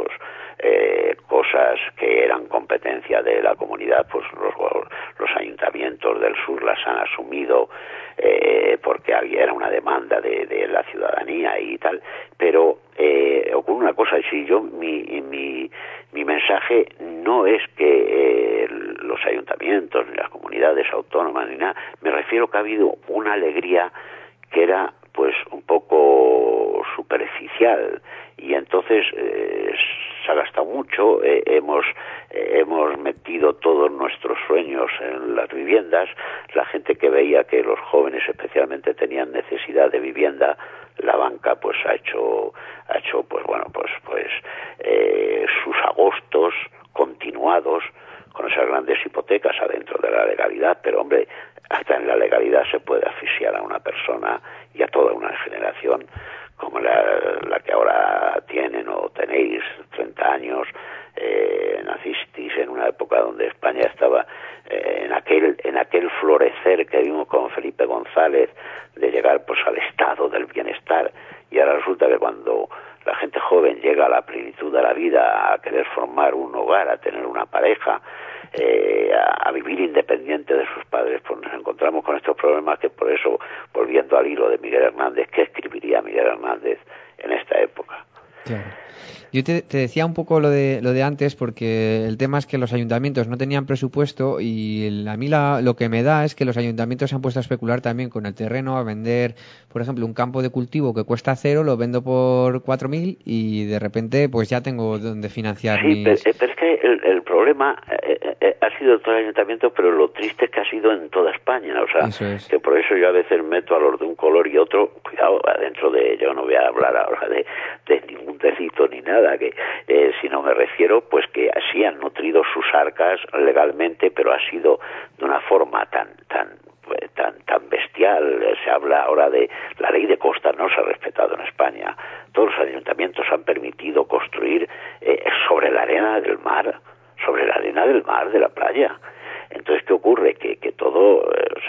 cosas que eran competencia de la comunidad, pues los ayuntamientos del sur las han asumido porque era una demanda de la ciudadanía y tal, pero ocurre una cosa, si yo mi mensaje no es que los ayuntamientos ni las comunidades autónomas ni nada, me refiero que ha habido una alegría que era pues un poco superficial, y entonces se ha gastado mucho, hemos metido todos nuestros sueños en las viviendas. La gente que veía que los jóvenes especialmente tenían necesidad de vivienda, la banca pues ha hecho sus agostos continuados con esas grandes hipotecas adentro de la legalidad, pero hombre, hasta en la legalidad se puede asfixiar a una persona y a toda una generación como la que ahora tienen o tenéis 30 años. Nacisteis en una época donde España estaba en aquel florecer que vimos con Felipe González, de llegar pues al estado del bienestar, y ahora resulta que cuando la gente joven llega a la plenitud de la vida, a querer formar un hogar, a tener una pareja, a vivir independiente de sus padres, pues nos encontramos con estos problemas, que por eso, volviendo al hilo de Miguel Hernández, ¿qué escribiría Miguel Hernández en esta época? Claro. Yo te decía un poco lo de antes, porque el tema es que los ayuntamientos no tenían presupuesto, y a mí lo que me da es que los ayuntamientos se han puesto a especular también con el terreno, a vender, por ejemplo, un campo de cultivo que cuesta 0, lo vendo por 4.000 y de repente pues ya tengo donde financiar pero es que el problema ha sido todo el ayuntamiento, pero lo triste es que ha sido en toda España, o sea, que por eso yo a veces meto a los de un color y otro, cuidado, adentro de, yo no voy a hablar ahora de ningún delito ni nada, que sino me refiero pues que así han nutrido sus arcas legalmente, pero ha sido de una forma tan bestial. Se habla ahora de la ley de costas, no se ha respetado en España. Todos los ayuntamientos han permitido construir sobre la arena del mar, de la playa. Entonces, ¿qué ocurre? Que todo,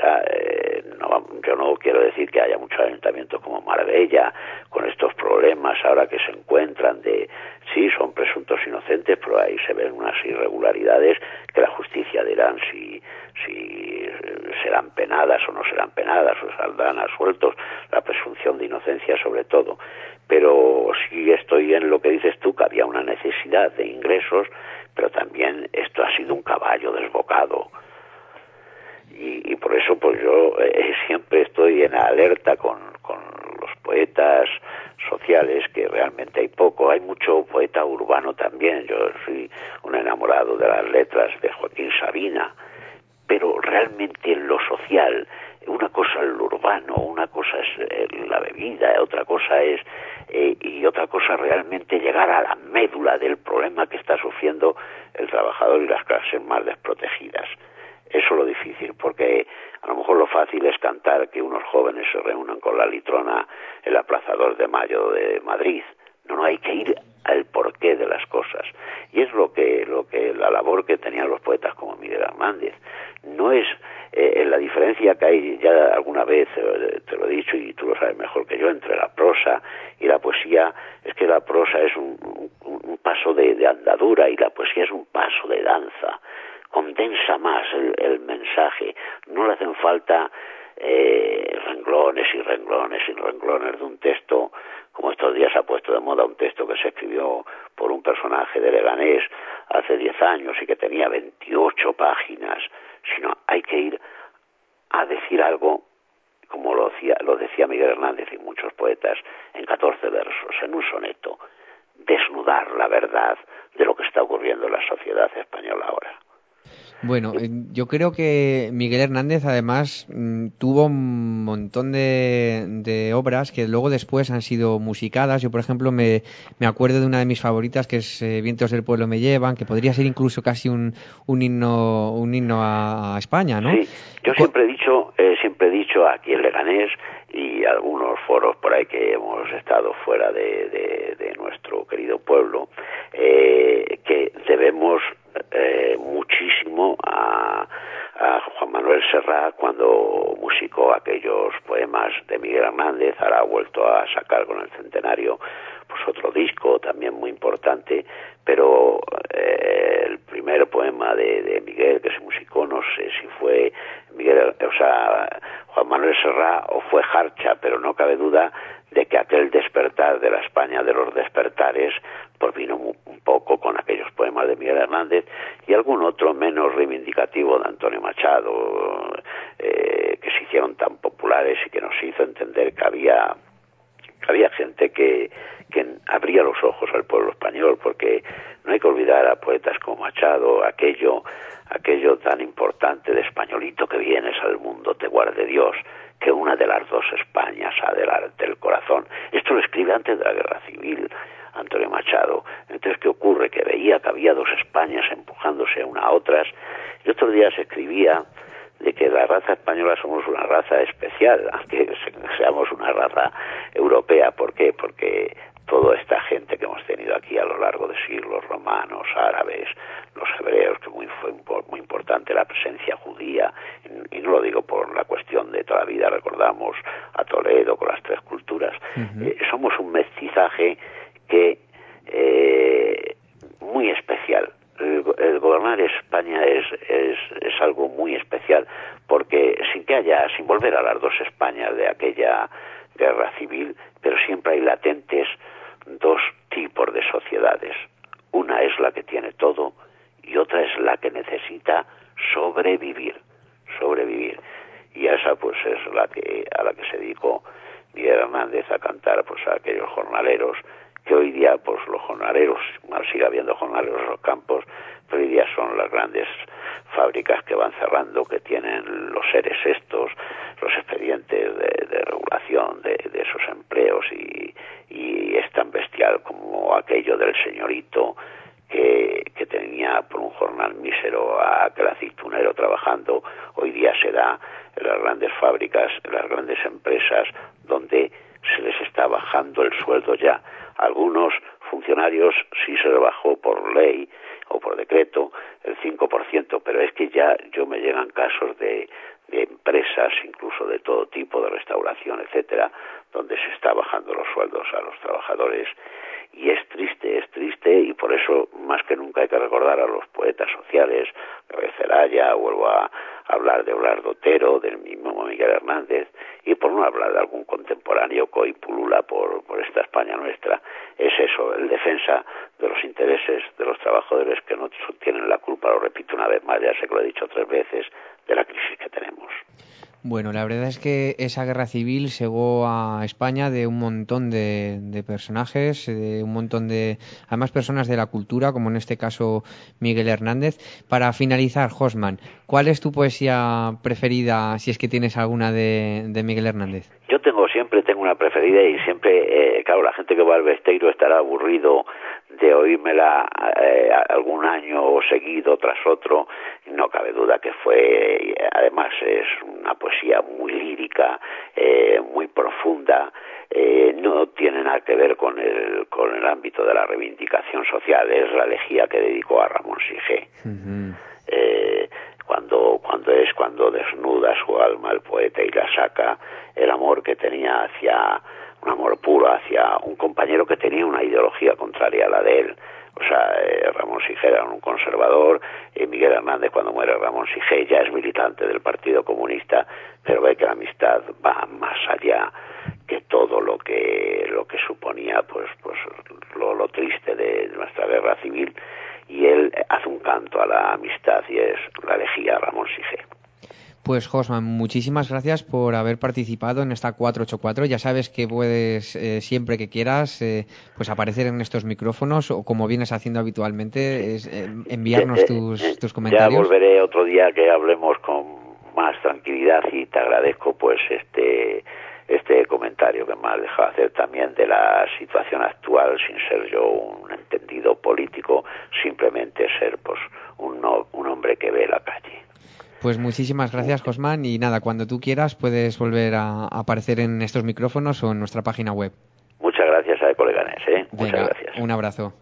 yo no quiero decir que haya muchos ayuntamientos como Marbella con estos problemas ahora que se encuentran sí, son presuntos inocentes, pero ahí se ven unas irregularidades que la justicia dirán si serán penadas o no serán penadas, o saldrán absueltos, la presunción de inocencia sobre todo. Pero sí estoy en lo que dices tú, que había una necesidad de ingresos, pero también esto ha sido un caballo desbocado, y por eso pues yo siempre estoy en alerta con los poetas sociales, que realmente hay poco. Hay mucho poeta urbano también. Yo soy un enamorado de las letras de Joaquín Sabina, pero realmente en lo social, una cosa es lo urbano, una cosa es vida, otra cosa es y otra cosa realmente llegar a la médula del problema que está sufriendo el trabajador y las clases más desprotegidas. Eso es lo difícil, porque a lo mejor lo fácil es cantar que unos jóvenes se reúnan con la litrona en la Plaza 2 de Mayo de Madrid. No, hay que ir al porqué de las cosas. Y es lo que la labor que tenían los poetas como Miguel Hernández. No es la diferencia que hay, ya alguna vez te lo he dicho y tú lo sabes mejor que yo, entre la prosa y la poesía, es que la prosa es un paso de andadura y la poesía es un paso de danza. Condensa más el mensaje, no le hacen falta renglones y renglones y renglones de un texto, como estos días ha puesto de moda un texto que se escribió por un personaje de Leganés hace 10 años y que tenía 28 páginas, sino hay que ir a decir algo, como lo decía Miguel Hernández y muchos poetas, en 14 versos, en un soneto, desnudar la verdad de lo que está ocurriendo en la sociedad española ahora. Bueno, yo creo que Miguel Hernández además tuvo un montón de obras que luego después han sido musicadas. Yo, por ejemplo, me acuerdo de una de mis favoritas que es Vientos del Pueblo me llevan, que podría ser incluso casi un himno a España, ¿no? Sí, yo siempre he dicho aquí en Leganés y algunos foros por ahí que hemos estado fuera de nuestro querido pueblo, que debemos muchísimo a Juan Manuel Serrat cuando musicó aquellos poemas de Miguel Hernández. Ahora ha vuelto a sacar con el centenario pues otro disco también muy importante, pero el primer poema de Miguel que se musicó, no sé si fue Juan Manuel Serrat o fue Jarcha, pero no cabe duda de que aquel despertar de la España de los despertares pues vino un poco con aquellos poemas de Miguel Hernández y algún otro menos reivindicativo de Antonio Machado, que se hicieron tan populares y que nos hizo entender que había gente que abría los ojos al pueblo español, porque no hay que olvidar a poetas como Machado, aquello tan importante de españolito que vienes al mundo, te guarde Dios, que una de las dos Españas ha del corazón. Esto lo escribe antes de la Guerra Civil Antonio Machado. Entonces, ¿qué ocurre? Que veía que había dos Españas empujándose una a otras, y otros días escribía de que la raza española somos una raza especial, aunque seamos una raza europea. ¿Por qué? Porque toda esta gente que hemos tenido aquí a lo largo de siglos, romanos, árabes, los hebreos, que fue muy importante la presencia judía, y no lo digo por la cuestión de toda la vida, recordamos a Toledo con las tres culturas. Somos un mestizaje que muy especial. El gobernar España es algo muy especial, porque sin volver a las dos Españas de aquella guerra civil, pero siempre hay latentes dos tipos de sociedades. Una es la que tiene todo y otra es la que necesita sobrevivir. Y esa pues es a la que se dedicó Miguel Hernández, a cantar pues a aquellos jornaleros que hoy día pues los jornaleros, sigue habiendo jornaleros en los campos, pero hoy día son las grandes fábricas que van cerrando, que tienen los seres estos, los expedientes de regulación de esos empleos, y es tan bestial como aquello del señorito que tenía por un jornal mísero a aquel aceitunero trabajando. Hoy día se da en las grandes fábricas, en las grandes empresas, donde se les está bajando el sueldo ya. Algunos funcionarios sí se les bajó por ley o por decreto el 5%, pero es que ya me llegan casos de empresas, incluso de todo tipo, de restauración, etcétera, donde se está bajando los sueldos a los trabajadores, y es triste, y por eso más que nunca hay que recordar a los poetas sociales, Gabriel Celaya, vuelvo a hablar de Blas de Otero, del mismo Miguel Hernández, y por no hablar de algún contemporáneo que hoy pulula por esta España nuestra. Es eso, el defensa de los intereses de los trabajadores, que no tienen la culpa, lo repito una vez más, ya sé que lo he dicho 3 veces, de la crisis que tenemos. Bueno, la verdad es que esa guerra civil cegó a España de un montón de personajes, de un montón de, además, personas de la cultura, como en este caso Miguel Hernández. Para finalizar, Josman, ¿cuál es tu poesía preferida, si es que tienes alguna, de Miguel Hernández? Yo siempre tengo una preferida y siempre, claro, la gente que va al Besteiro estará aburrido de oírmela algún año seguido tras otro. No cabe duda que fue, además es una poesía muy lírica, muy profunda, no tiene nada que ver con el ámbito de la reivindicación social, es la elegía que dedicó a Ramón Sige. Uh-huh. Cuando desnuda su alma el poeta y la saca el amor que tenía un amor puro hacia un compañero que tenía una ideología contraria a la de él. O sea, Ramón Sige era un conservador, y Miguel Hernández, cuando muere Ramón Sige, ya es militante del Partido Comunista, pero ve que la amistad va más allá que todo lo que suponía pues lo triste de nuestra guerra civil, y él hace un canto a la amistad y es la elegía Ramón Sige. Pues Josman, muchísimas gracias por haber participado en esta 484. Ya sabes que puedes, siempre que quieras, pues aparecer en estos micrófonos, o como vienes haciendo habitualmente, enviarnos tus comentarios. Ya volveré otro día que hablemos con más tranquilidad, y te agradezco pues este comentario que me has dejado hacer también de la situación actual, sin ser yo un entendido político, simplemente ser pues un hombre que ve la calle. Pues muchísimas gracias, Josman, y nada, cuando tú quieras puedes volver a aparecer en estos micrófonos o en nuestra página web. Muchas gracias a Ecoleganés, Muchas gracias. Un abrazo.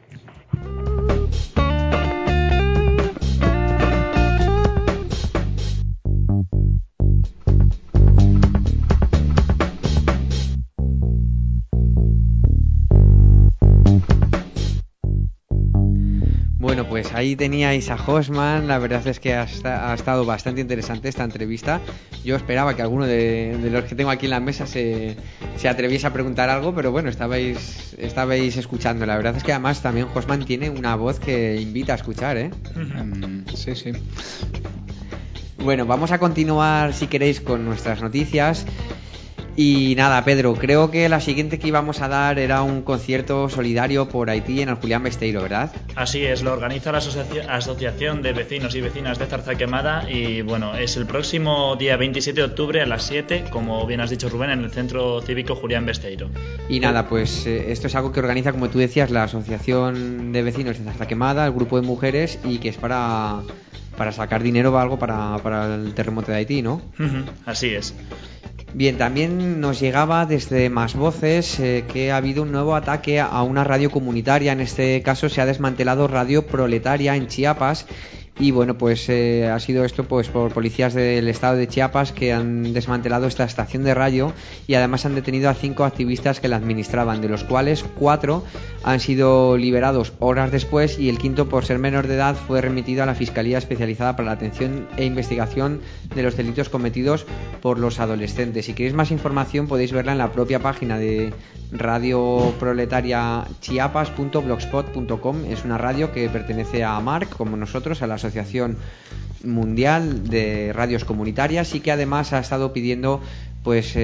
Bueno, pues ahí teníais a Josman. La verdad es que ha estado bastante interesante esta entrevista. Yo esperaba que alguno de los que tengo aquí en la mesa se atreviese a preguntar algo, pero bueno, estabais escuchando. La verdad es que además también Josman tiene una voz que invita a escuchar, ¿eh? Sí, sí. Bueno, vamos a continuar, si queréis, con nuestras noticias. Y nada, Pedro, creo que la siguiente que íbamos a dar era un concierto solidario por Haití en el Julián Besteiro, ¿verdad? Así es, lo organiza la Asociación de Vecinos y Vecinas de Zarzaquemada, y bueno, es el próximo día 27 de octubre a las 7, como bien has dicho, Rubén, en el Centro Cívico Julián Besteiro. Y nada, pues esto es algo que organiza, como tú decías, la Asociación de Vecinos de Zarzaquemada, el grupo de mujeres, y que es para sacar dinero o algo para el terremoto de Haití, ¿no? Así es. Bien, también nos llegaba desde Más Voces que ha habido un nuevo ataque a una radio comunitaria. En este caso se ha desmantelado Radio Proletaria en Chiapas. Y bueno, pues ha sido esto pues por policías del estado de Chiapas, que han desmantelado esta estación de radio, y además han detenido a 5 activistas que la administraban, de los cuales 4 han sido liberados horas después, y el quinto, por ser menor de edad, fue remitido a la Fiscalía Especializada para la Atención e Investigación de los Delitos Cometidos por los Adolescentes. Si queréis más información podéis verla en la propia página de Radio Proletaria Chiapas.blogspot.com. Es una radio que pertenece a AMARC, como nosotros, a la Asociación Mundial de Radios Comunitarias, y que además ha estado pidiendo pues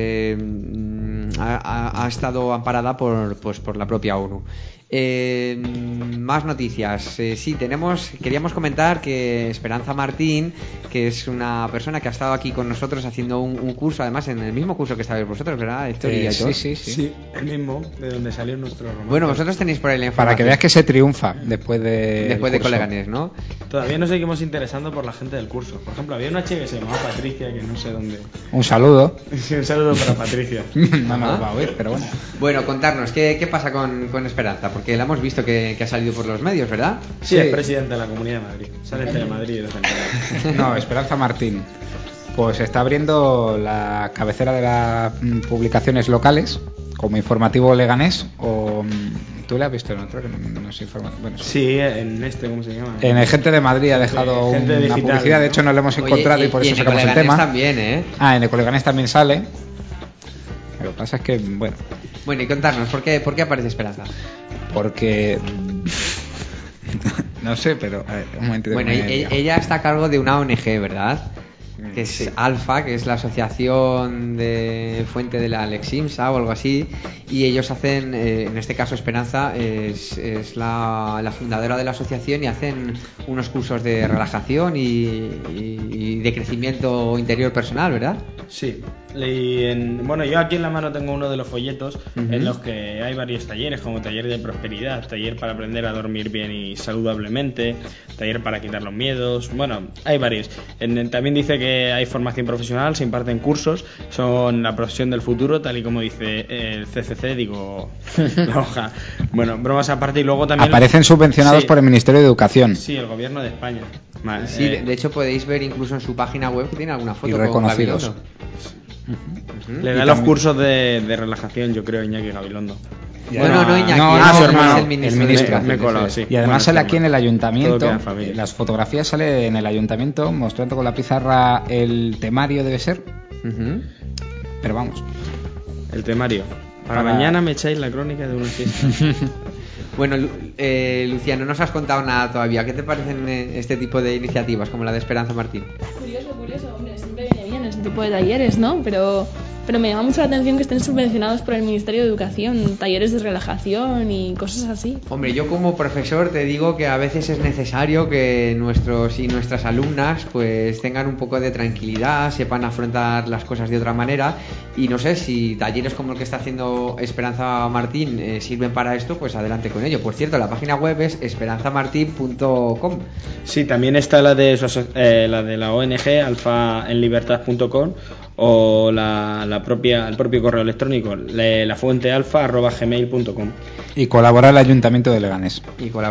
ha estado amparada por la propia ONU. Más noticias. Sí, queríamos comentar que Esperanza Martín, que es una persona que ha estado aquí con nosotros haciendo un curso, además en el mismo curso que estabais vosotros, ¿verdad, Héctor? Sí, el mismo, de donde salió nuestro romance. Bueno, vosotros tenéis por ahí la información. Para que veas que se triunfa después de Coleganés, ¿no? Todavía nos seguimos interesando por la gente del curso. Por ejemplo, había una chica que se llamaba Patricia, que no sé dónde. Un saludo. Sí, un saludo para Patricia. No nos va a oír, pero bueno. Bueno, contarnos, ¿qué pasa con Esperanza? Porque la hemos visto que ha salido por los medios, ¿verdad? Sí, es presidenta de la Comunidad de Madrid. Sale en Telemadrid. No, Esperanza Martín. Pues está abriendo la cabecera de las publicaciones locales, como Informativo Leganés, o... ¿Tú le has visto en otro? No sé, bueno, sí, en ¿cómo se llama? En el Gente de Madrid ha dejado una digital, publicidad, ¿no? De hecho no lo hemos encontrado. Oye, y por eso sacamos el tema. También, ¿eh? En Ecoleganés también sale. Lo que pasa es que, bueno. Bueno, y contarnos, ¿por qué aparece Esperanza? Porque... no sé, pero... A ver, un momento. Bueno, ella está a cargo de una ONG, ¿verdad? que es Alfa, que es la asociación de fuente de la Aleximsa o algo así, y ellos hacen, en este caso Esperanza es la fundadora de la asociación, y hacen unos cursos de relajación y de crecimiento interior personal, ¿verdad? Sí. Bueno, yo aquí en la mano tengo uno de los folletos en los que hay varios talleres, como taller de prosperidad, taller para aprender a dormir bien y saludablemente, taller para quitar los miedos. Bueno, hay varios. También dice que hay formación profesional, se imparten cursos, son la profesión del futuro, tal y como dice el CCC, digo, la hoja. Bueno, bromas aparte, y luego también aparecen subvencionados por el Ministerio de Educación. Sí, el gobierno de España. Sí, de hecho podéis ver incluso en su página web que tiene alguna foto y reconocidos. con Gabilondo. Le da los cursos de relajación, yo creo, Iñaki Gabilondo. No, Iñaki, su hermano, el ministro. Me he colado, sí. Y además sale aquí en el ayuntamiento, las fotografías sale en el ayuntamiento mostrando con la pizarra el temario, debe ser. Pero vamos. El temario. Para mañana me echáis la crónica de una fiesta. Bueno, Lucía, no nos has contado nada todavía. ¿Qué te parecen este tipo de iniciativas como la de Esperanza Martín? Curioso, hombre, siempre viene bien este tipo de talleres, ¿no? Pero me llama mucho la atención que estén subvencionados por el Ministerio de Educación, talleres de relajación y cosas así. Hombre, yo como profesor te digo que a veces es necesario que nuestros y nuestras alumnas pues tengan un poco de tranquilidad, sepan afrontar las cosas de otra manera, y no sé si talleres como el que está haciendo Esperanza Martín sirven para esto, pues adelante con ello. Por cierto, la página web es esperanzamartin.com. Sí, también está la de la ONG alfaenlibertad.com o el propio correo electrónico, lafuentealfa@gmail.com. Y colabora el Ayuntamiento de Leganés.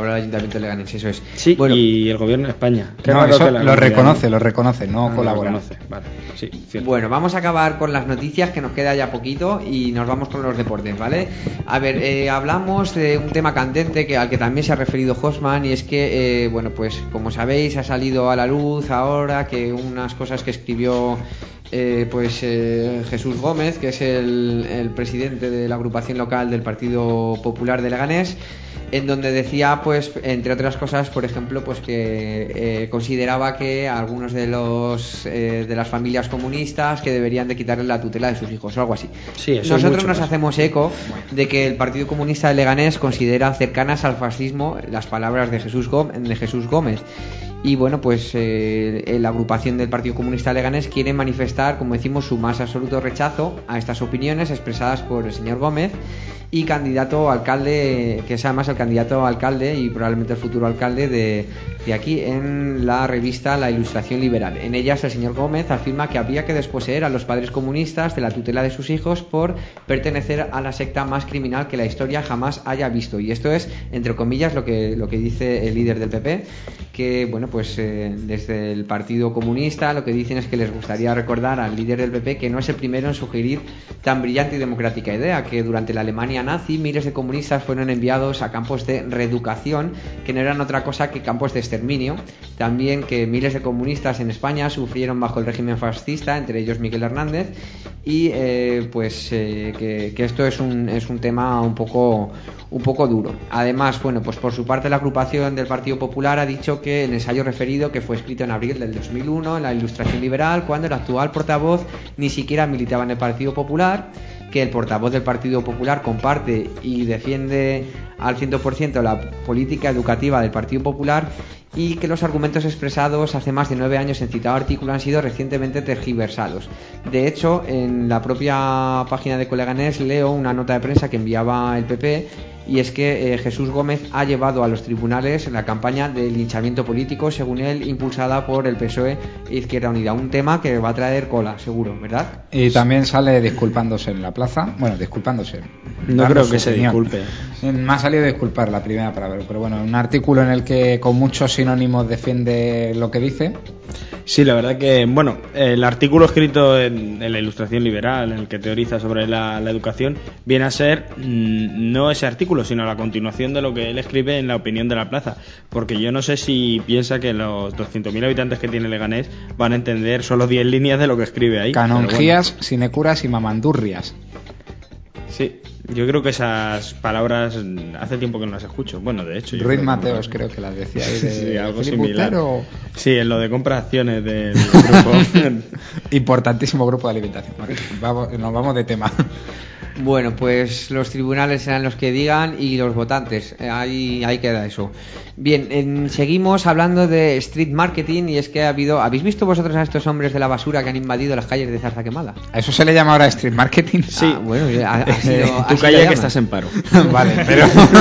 Eso es. Sí, bueno, y el gobierno de España. No, eso lo reconoce, no colabora. Vale. Sí, cierto. Bueno, vamos a acabar con las noticias, que nos queda ya poquito, y nos vamos con los deportes, ¿vale? A ver, hablamos de un tema candente al que también se ha referido Hosman, y es que, bueno, pues como sabéis, ha salido a la luz ahora que unas cosas que escribió Jesús Gómez, que es el presidente de la agrupación local del Partido Popular de Leganés, en donde decía, pues entre otras cosas, por ejemplo, pues que consideraba que algunos de las familias comunistas que deberían de quitarle la tutela de sus hijos o algo así. Sí, nosotros nos hacemos eco de que el Partido Comunista de Leganés considera cercanas al fascismo las palabras de Jesús Gómez. Y bueno, pues la agrupación del Partido Comunista Leganés quiere manifestar, como decimos, su más absoluto rechazo a estas opiniones expresadas por el señor Gómez, y candidato a alcalde, que es además el candidato a alcalde y probablemente el futuro alcalde de aquí, en la revista La Ilustración Liberal. En ellas el señor Gómez afirma que habría que desposeer a los padres comunistas de la tutela de sus hijos por pertenecer a la secta más criminal que la historia jamás haya visto. Y esto es, entre comillas, lo que dice el líder del PP, que bueno, pues desde el Partido Comunista lo que dicen es que les gustaría recordar al líder del PP que no es el primero en sugerir tan brillante y democrática idea, que durante la Alemania nazi miles de comunistas fueron enviados a campos de reeducación, que no eran otra cosa que campos de exterminio. También que miles de comunistas en España sufrieron bajo el régimen fascista, entre ellos Miguel Hernández, y que esto es un tema un poco duro. Además, bueno, pues por su parte la agrupación del Partido Popular ha dicho que el ensayo referido, que fue escrito en abril del 2001 en La Ilustración Liberal, cuando el actual portavoz ni siquiera militaba en el Partido Popular, que el portavoz del Partido Popular comparte y defiende al 100% la política educativa del Partido Popular, y que los argumentos expresados hace más de 9 años en citado artículo han sido recientemente tergiversados. De hecho, en la propia página de Leganés leo una nota de prensa que enviaba el PP, y es que Jesús Gómez ha llevado a los tribunales la campaña de linchamiento político, según él, impulsada por el PSOE e Izquierda Unida. Un tema que va a traer cola, seguro, ¿verdad? Y también sale disculpándose en la plaza. Bueno, disculpándose. No creo que se disculpe. Me ha salido disculpar la primera palabra, pero bueno, un artículo en el que con muchos sinónimos defiende lo que dice. Sí, la verdad que, bueno, el artículo escrito en la Ilustración Liberal, en el que teoriza sobre la educación, viene a ser no ese artículo, sino la continuación de lo que él escribe en La Opinión de la Plaza, porque yo no sé si piensa que los 200.000 habitantes que tiene Leganés van a entender solo 10 líneas de lo que escribe ahí. Canonjías, sinecuras y mamandurrias. Sí. Yo creo que esas palabras hace tiempo que no las escucho. Bueno, de hecho... Ruiz Mateos creo que las decía ahí de sí, algo Felipe similar. Butero. Sí, en lo de compra acciones del grupo. Importantísimo grupo de alimentación. Nos vamos de tema. Bueno, pues los tribunales serán los que digan y los votantes. Ahí queda eso. Bien, seguimos hablando de street marketing y es que ¿habéis visto vosotros a estos hombres de la basura que han invadido las calles de Zarza Quemada? ¿A eso se le llama ahora street marketing? Sí. Bueno, Tú calla que estás en paro. Vale, pero...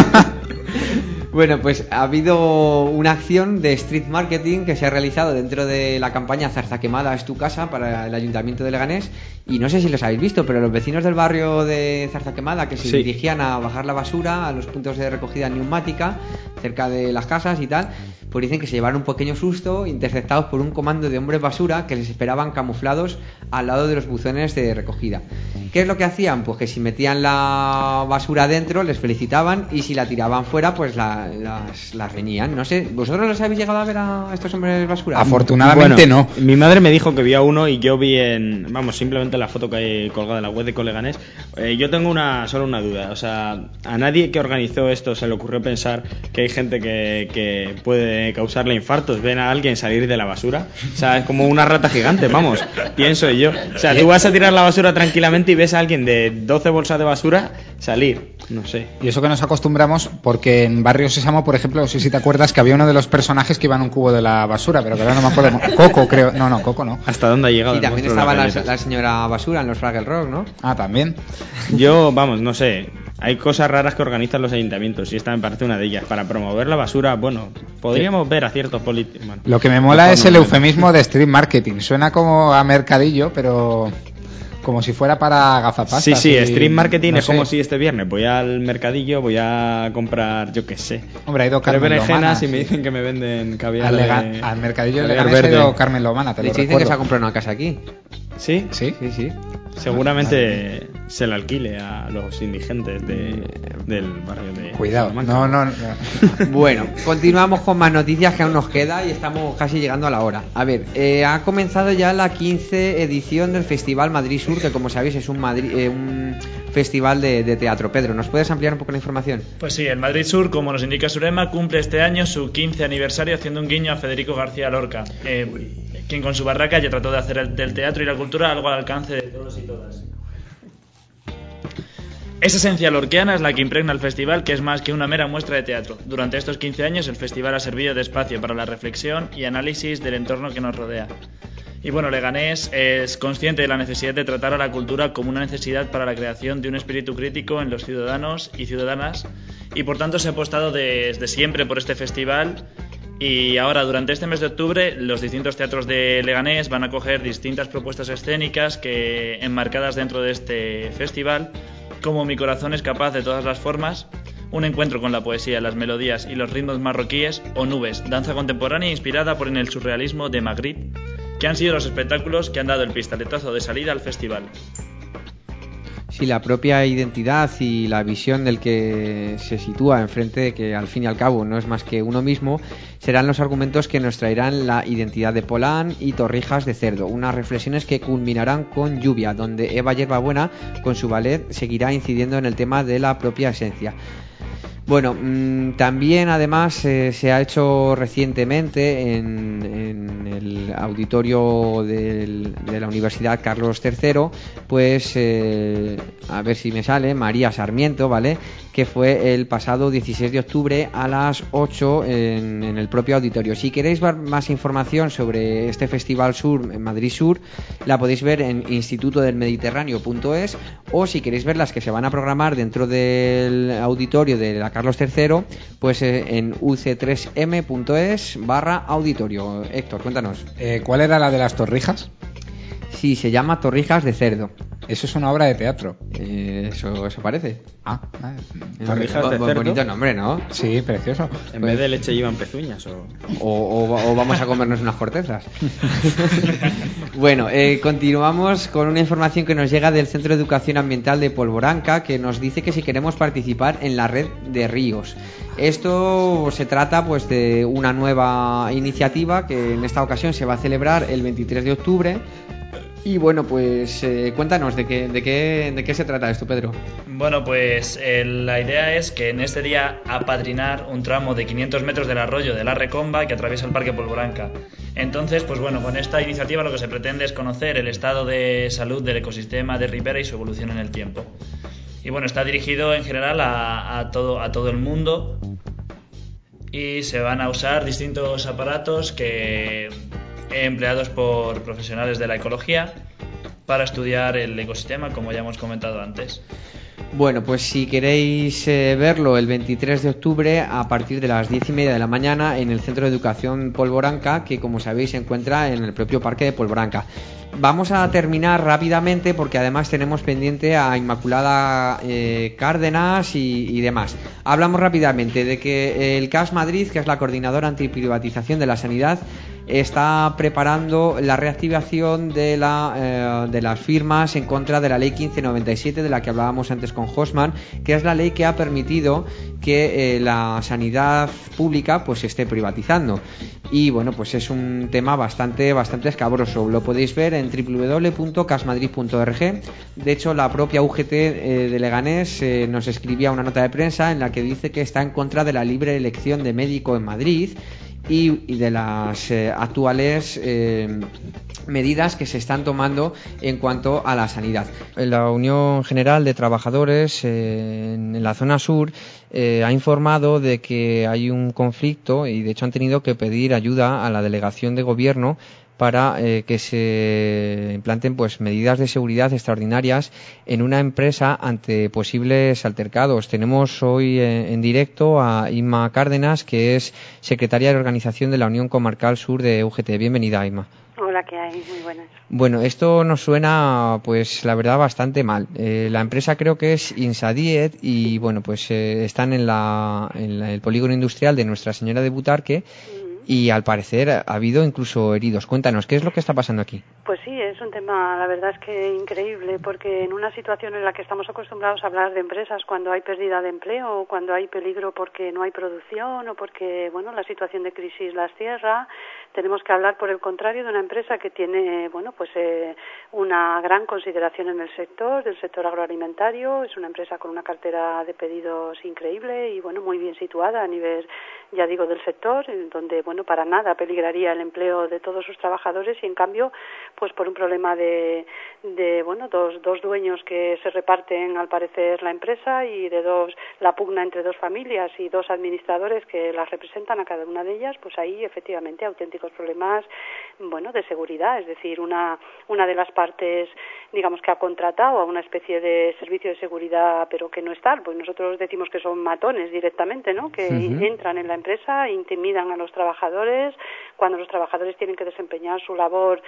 Bueno, pues ha habido una acción de street marketing que se ha realizado dentro de la campaña Zarza Quemada es tu casa para el Ayuntamiento de Leganés y no sé si los habéis visto, pero los vecinos del barrio de Zarza Quemada que se dirigían a bajar la basura a los puntos de recogida neumática cerca de las casas y tal, pues dicen que se llevaron un pequeño susto interceptados por un comando de hombres basura que les esperaban camuflados al lado de los buzones de recogida. ¿Qué es lo que hacían? Pues que si metían la basura dentro les felicitaban y si la tiraban fuera pues las reñían. No sé, ¿vosotros los habéis llegado a ver a estos hombres basura? Afortunadamente no. Mi madre me dijo que vio a uno y yo vi simplemente la foto que hay colgada en la web de Coleganés. Yo tengo solo una duda, o sea, a nadie que organizó esto se le ocurrió pensar que hay gente que puede causarle infartos. Ven a alguien salir de la basura, o sea, es como una rata gigante, vamos, pienso yo. O sea, tú vas a tirar la basura tranquilamente y ves a alguien de 12 bolsas de basura salir, no sé. Y eso que nos acostumbramos, porque en Barrio Sésamo, por ejemplo, no sé si te acuerdas que había uno de los personajes que iba en un cubo de la basura, pero que ahora no me acuerdo. Coco, creo. No, Coco no. ¿Hasta dónde ha llegado? Y también estaba la señora basura en los Fraggle Rock, ¿no? Ah, también. Yo, no sé. Hay cosas raras que organizan los ayuntamientos y esta me parece una de ellas. Para promover la basura, bueno, podríamos ver a ciertos políticos. Bueno, lo que me mola es el eufemismo de street marketing. Suena como a mercadillo, pero como si fuera para gafapastas. Sí, street marketing no es como si este viernes voy al mercadillo, voy a comprar, yo qué sé. Hombre, ha ido Carmen Lomana. Y me dicen que me venden caviar. Al mercadillo de Leganés ha ido Carmen Lomana, te lo recuerdo. Dicen que se ha comprado una casa aquí. ¿Sí? Sí. Seguramente se la alquile a los indigentes del barrio de... Cuidado, no. Bueno, continuamos con más noticias que aún nos queda y estamos casi llegando a la hora. A ver, ha comenzado ya la 15 edición del Festival Madrid Sur, que como sabéis es un festival de teatro. Pedro, ¿nos puedes ampliar un poco la información? Pues sí, el Madrid Sur, como nos indica Surema, cumple este año su 15 aniversario haciendo un guiño a Federico García Lorca, quien con su barraca ya trató de hacer del teatro y la cultura algo al alcance de todos y todas. Esa esencia lorquiana es la que impregna el festival, que es más que una mera muestra de teatro. Durante estos 15 años el festival ha servido de espacio para la reflexión y análisis del entorno que nos rodea. Y bueno, Leganés es consciente de la necesidad de tratar a la cultura como una necesidad para la creación de un espíritu crítico en los ciudadanos y ciudadanas, y por tanto se ha apostado desde siempre por este festival. Y ahora, durante este mes de octubre, los distintos teatros de Leganés van a acoger distintas propuestas escénicas que, enmarcadas dentro de este festival, como Mi corazón es capaz de todas las formas, un encuentro con la poesía, las melodías y los ritmos marroquíes, o Nubes, danza contemporánea inspirada por el surrealismo de Magritte, que han sido los espectáculos que han dado el pistoletazo de salida al festival. Sí, la propia identidad y la visión del que se sitúa enfrente, que al fin y al cabo no es más que uno mismo, serán los argumentos que nos traerán la identidad de Polán y Torrijas de Cerdo, unas reflexiones que culminarán con Lluvia, donde Eva Yerbabuena, con su ballet, seguirá incidiendo en el tema de la propia esencia. Bueno, también además se ha hecho recientemente en el auditorio de la Universidad Carlos III, pues a ver si me sale, María Sarmiento, ¿vale? Que fue el pasado 16 de octubre a las 8 en el propio auditorio. Si queréis ver más información sobre este Festival Sur, en Madrid Sur, la podéis ver en institutodelmediterráneo.es, o si queréis ver las que se van a programar dentro del auditorio de la Carlos III, pues en uc3m.es/auditorio. Héctor, cuéntanos. ¿Cuál era la de las Torrijas? Sí, se llama Torrijas de Cerdo. Eso es una obra de teatro. Eso parece. Torrijas de Cerdo. Bonito nombre, ¿no? Sí, precioso. En vez de leche llevan pezuñas o vamos a comernos unas cortezas. Bueno, continuamos con una información que nos llega del Centro de Educación Ambiental de Polvoranca, que nos dice que si queremos participar en la red de ríos. Esto se trata pues de una nueva iniciativa que en esta ocasión se va a celebrar el 23 de octubre Y bueno, pues cuéntanos de qué se trata esto, Pedro. Bueno, pues la idea es que en este día apadrinar un tramo de 500 metros del arroyo de la Recomba que atraviesa el Parque Polvoranca. Entonces, pues bueno, con esta iniciativa lo que se pretende es conocer el estado de salud del ecosistema de ribera y su evolución en el tiempo. Y bueno, está dirigido en general a todo el mundo y se van a usar distintos aparatos empleados por profesionales de la ecología para estudiar el ecosistema, como ya hemos comentado antes. Bueno, pues si queréis verlo el 23 de octubre a partir de las 10:30 de la mañana en el Centro de Educación Polvoranca, que como sabéis se encuentra en el propio Parque de Polvoranca. Vamos a terminar rápidamente porque además tenemos pendiente a Inmaculada Cárdenas y demás. Hablamos rápidamente de que el CAS Madrid, que es la Coordinadora Antiprivatización de la Sanidad, está preparando la reactivación de las firmas en contra de la ley 1597 de la que hablábamos antes con Josman, que es la ley que ha permitido que la sanidad pública pues se esté privatizando. Y bueno, pues es un tema bastante escabroso. Lo podéis ver en www.casmadrid.org. De hecho, la propia UGT de Leganés nos escribía una nota de prensa en la que dice que está en contra de la libre elección de médico en Madrid y de las actuales medidas que se están tomando en cuanto a la sanidad. La Unión General de Trabajadores en la zona sur ha informado de que hay un conflicto y de hecho han tenido que pedir ayuda a la delegación de gobierno para que se implanten pues medidas de seguridad extraordinarias en una empresa ante posibles altercados. Tenemos hoy en directo a Inma Cárdenas, que es secretaria de organización de la Unión Comarcal Sur de UGT. Bienvenida, Inma. Hola, ¿qué hay? Muy buenas. Bueno, esto nos suena, pues la verdad, bastante mal. La empresa creo que es Insadiet y bueno, pues están en el polígono industrial de Nuestra Señora de Butarque. Y al parecer ha habido incluso heridos. Cuéntanos, ¿qué es lo que está pasando aquí? Pues sí, es un tema, la verdad es que increíble, porque en una situación en la que estamos acostumbrados a hablar de empresas cuando hay pérdida de empleo, o cuando hay peligro porque no hay producción, o porque, bueno, la situación de crisis las cierra, tenemos que hablar, por el contrario, de una empresa que tiene, bueno, pues una gran consideración en el sector, del sector agroalimentario. Es una empresa con una cartera de pedidos increíble y, bueno, muy bien situada a nivel, ya digo, del sector, en donde, bueno, para nada peligraría el empleo de todos sus trabajadores y, en cambio, pues por un problema de bueno, dos dueños que se reparten, al parecer, la empresa y la pugna entre dos familias y dos administradores que las representan a cada una de ellas, pues ahí, efectivamente, auténticos problemas, bueno, de seguridad. Es decir, una de las partes, digamos, que ha contratado a una especie de servicio de seguridad, pero que no es tal, pues nosotros decimos que son matones directamente, ¿no? Que entran en la empresa, intimidan a los trabajadores, cuando los trabajadores tienen que desempeñar su labor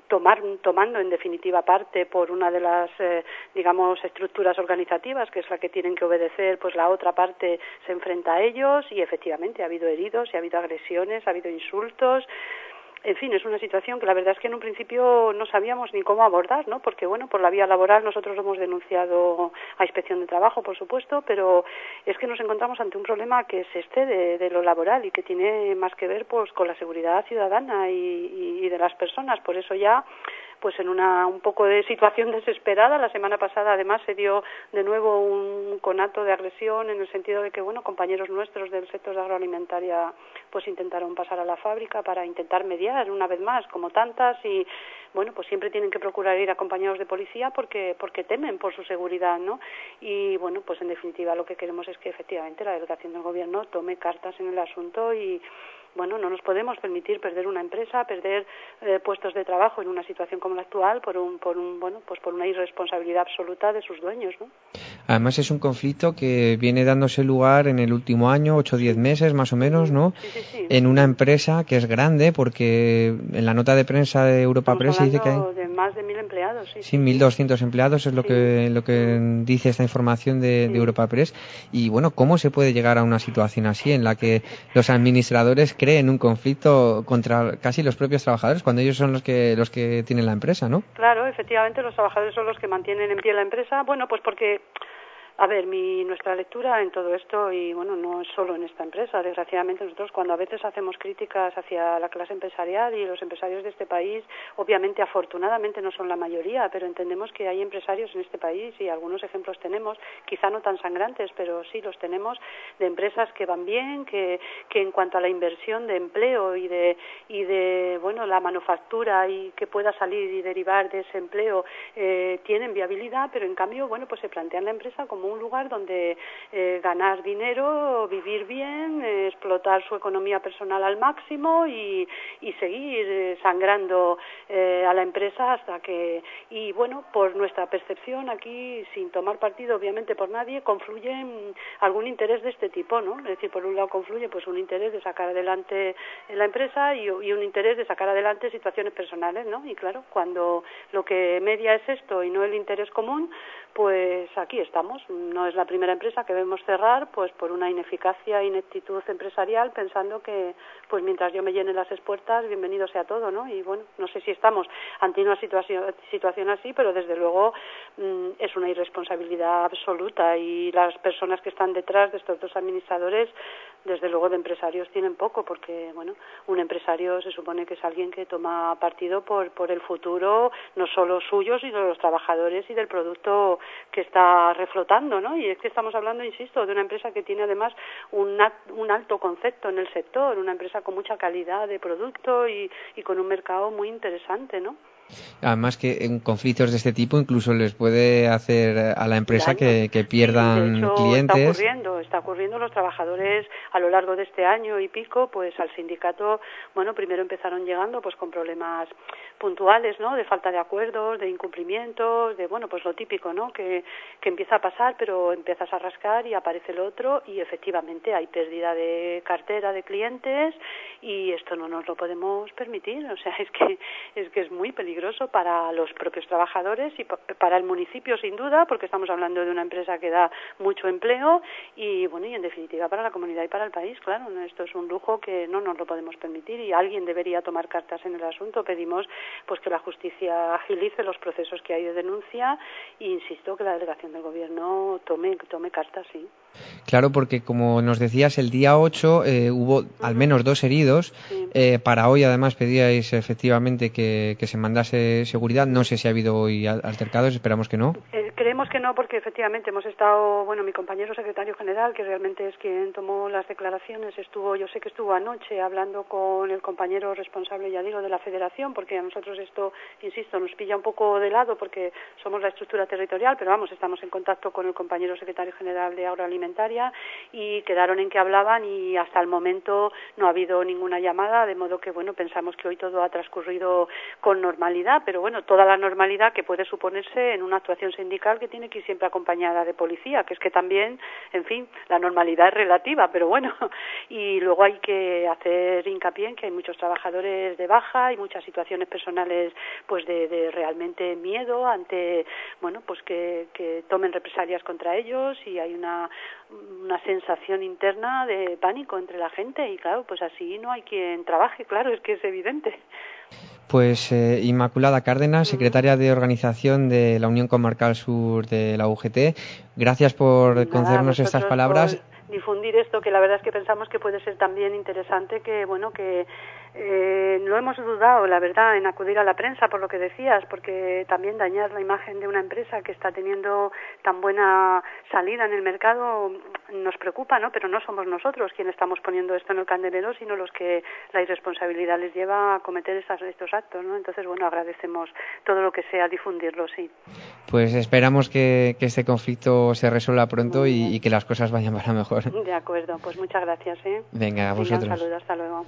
tomando en definitiva parte por una de las digamos estructuras organizativas, que es la que tienen que obedecer, pues la otra parte se enfrenta a ellos y efectivamente ha habido heridos y ha habido agresiones, ha habido insultos. En fin, es una situación que la verdad es que en un principio no sabíamos ni cómo abordar, ¿no? Porque, bueno, por la vía laboral nosotros lo hemos denunciado a Inspección de Trabajo, por supuesto, pero es que nos encontramos ante un problema que se excede de lo laboral y que tiene más que ver, pues, con la seguridad ciudadana y de las personas. Por eso ya, pues en un poco de situación desesperada, la semana pasada además se dio de nuevo un conato de agresión en el sentido de que, bueno, compañeros nuestros del sector de agroalimentaria pues intentaron pasar a la fábrica para intentar mediar una vez más, como tantas, y bueno, pues siempre tienen que procurar ir acompañados de policía porque temen por su seguridad, ¿no? Y bueno, pues en definitiva lo que queremos es que efectivamente la delegación del gobierno tome cartas en el asunto y bueno, no nos podemos permitir perder una empresa, perder puestos de trabajo en una situación como la actual por una irresponsabilidad absoluta de sus dueños, ¿no? Además es un conflicto que viene dándose lugar en el último año, 8 o 10 meses más o menos, ¿no? Sí. En una empresa que es grande, porque en la nota de prensa de Europa Press se dice que hay de más de 1.000 empleados, sí, 1.200 empleados es lo que dice esta información de Europa Press. Y bueno, ¿cómo se puede llegar a una situación así en la que los administradores creen un conflicto contra casi los propios trabajadores cuando ellos son los que tienen la empresa, ¿no? Claro, efectivamente los trabajadores son los que mantienen en pie la empresa. Bueno, pues porque A ver, nuestra lectura en todo esto, y bueno, no es solo en esta empresa, desgraciadamente nosotros cuando a veces hacemos críticas hacia la clase empresarial y los empresarios de este país, obviamente afortunadamente no son la mayoría, pero entendemos que hay empresarios en este país y algunos ejemplos tenemos, quizá no tan sangrantes, pero sí los tenemos, de empresas que van bien, que en cuanto a la inversión de empleo y de bueno, la manufactura y que pueda salir y derivar de ese empleo tienen viabilidad, pero en cambio, bueno, pues se plantean la empresa como un lugar donde ganar dinero, vivir bien, explotar su economía personal al máximo y seguir sangrando a la empresa hasta que, y bueno, por nuestra percepción aquí, sin tomar partido obviamente por nadie, confluye algún interés de este tipo, ¿no? Es decir, por un lado confluye pues un interés de sacar adelante la empresa y un interés de sacar adelante situaciones personales, ¿no? Y claro, cuando lo que media es esto y no el interés común, pues aquí estamos. No es la primera empresa que vemos cerrar, pues por una ineficacia, ineptitud empresarial, pensando que, pues mientras yo me llene las espuertas, bienvenido sea todo, ¿no? Y bueno, no sé si estamos ante una situación así, pero desde luego es una irresponsabilidad absoluta y las personas que están detrás de estos dos administradores, desde luego de empresarios tienen poco, porque bueno, un empresario se supone que es alguien que toma partido por el futuro, no solo suyo, sino de los trabajadores y del producto que está reflotando, ¿no? Y es que estamos hablando, insisto, de una empresa que tiene además un alto concepto en el sector, una empresa con mucha calidad de producto y con un mercado muy interesante, ¿no? Además que en conflictos de este tipo incluso les puede hacer a la empresa que pierdan de hecho, clientes. Está ocurriendo. Los trabajadores a lo largo de este año y pico, pues al sindicato, bueno, primero empezaron llegando pues con problemas puntuales, ¿no? De falta de acuerdos, de incumplimientos, de bueno, pues lo típico, ¿no? Que empieza a pasar, pero empiezas a rascar y aparece el otro y efectivamente hay pérdida de cartera de clientes y esto no nos lo podemos permitir. O sea, es que es muy peligroso para los propios trabajadores y para el municipio sin duda, porque estamos hablando de una empresa que da mucho empleo y bueno, y en definitiva para la comunidad y para el país, claro, ¿no? Esto es un lujo que no nos lo podemos permitir y alguien debería tomar cartas en el asunto. Pedimos pues que la justicia agilice los procesos que hay de denuncia e insisto que la delegación del gobierno tome cartas, sí. Claro, porque como nos decías, el día 8 hubo al menos 2 heridos. Sí. Para hoy, además, pedíais efectivamente que se mandase seguridad. No sé si ha habido hoy altercados, esperamos que no. Creemos que no, porque efectivamente hemos estado, bueno, mi compañero secretario general, que realmente es quien tomó las declaraciones, yo sé que estuvo anoche hablando con el compañero responsable, ya digo, de la federación, porque a nosotros esto, insisto, nos pilla un poco de lado porque somos la estructura territorial, pero vamos, estamos en contacto con el compañero secretario general de Agroalimentaria y quedaron en que hablaban y hasta el momento no ha habido ninguna llamada, de modo que, bueno, pensamos que hoy todo ha transcurrido con normalidad, pero bueno, toda la normalidad que puede suponerse en una actuación sindical que tiene que ir siempre acompañada de policía, que es que también, en fin, la normalidad es relativa, pero bueno, y luego hay que hacer hincapié en que hay muchos trabajadores de baja y muchas situaciones personales pues de realmente miedo ante, bueno, pues que tomen represalias contra ellos y hay una sensación interna de pánico entre la gente y claro, pues así no hay quien trabaje, claro, es que es evidente. Pues Inmaculada Cárdenas, secretaria de Organización de la Unión Comarcal Sur de la UGT, gracias por concedernos estas palabras. Por difundir esto, que la verdad es que pensamos que puede ser también interesante, que bueno, que no hemos dudado, la verdad, en acudir a la prensa por lo que decías, porque también dañar la imagen de una empresa que está teniendo tan buena salida en el mercado nos preocupa, ¿no? Pero no somos nosotros quienes estamos poniendo esto en el candelero, sino los que la irresponsabilidad les lleva a cometer estos actos, ¿no? Entonces, bueno, agradecemos todo lo que sea difundirlo, sí. Pues esperamos que este conflicto se resuelva pronto y que las cosas vayan para mejor. De acuerdo, pues muchas gracias, ¿eh? Venga, a vosotros. Un saludo, hasta luego.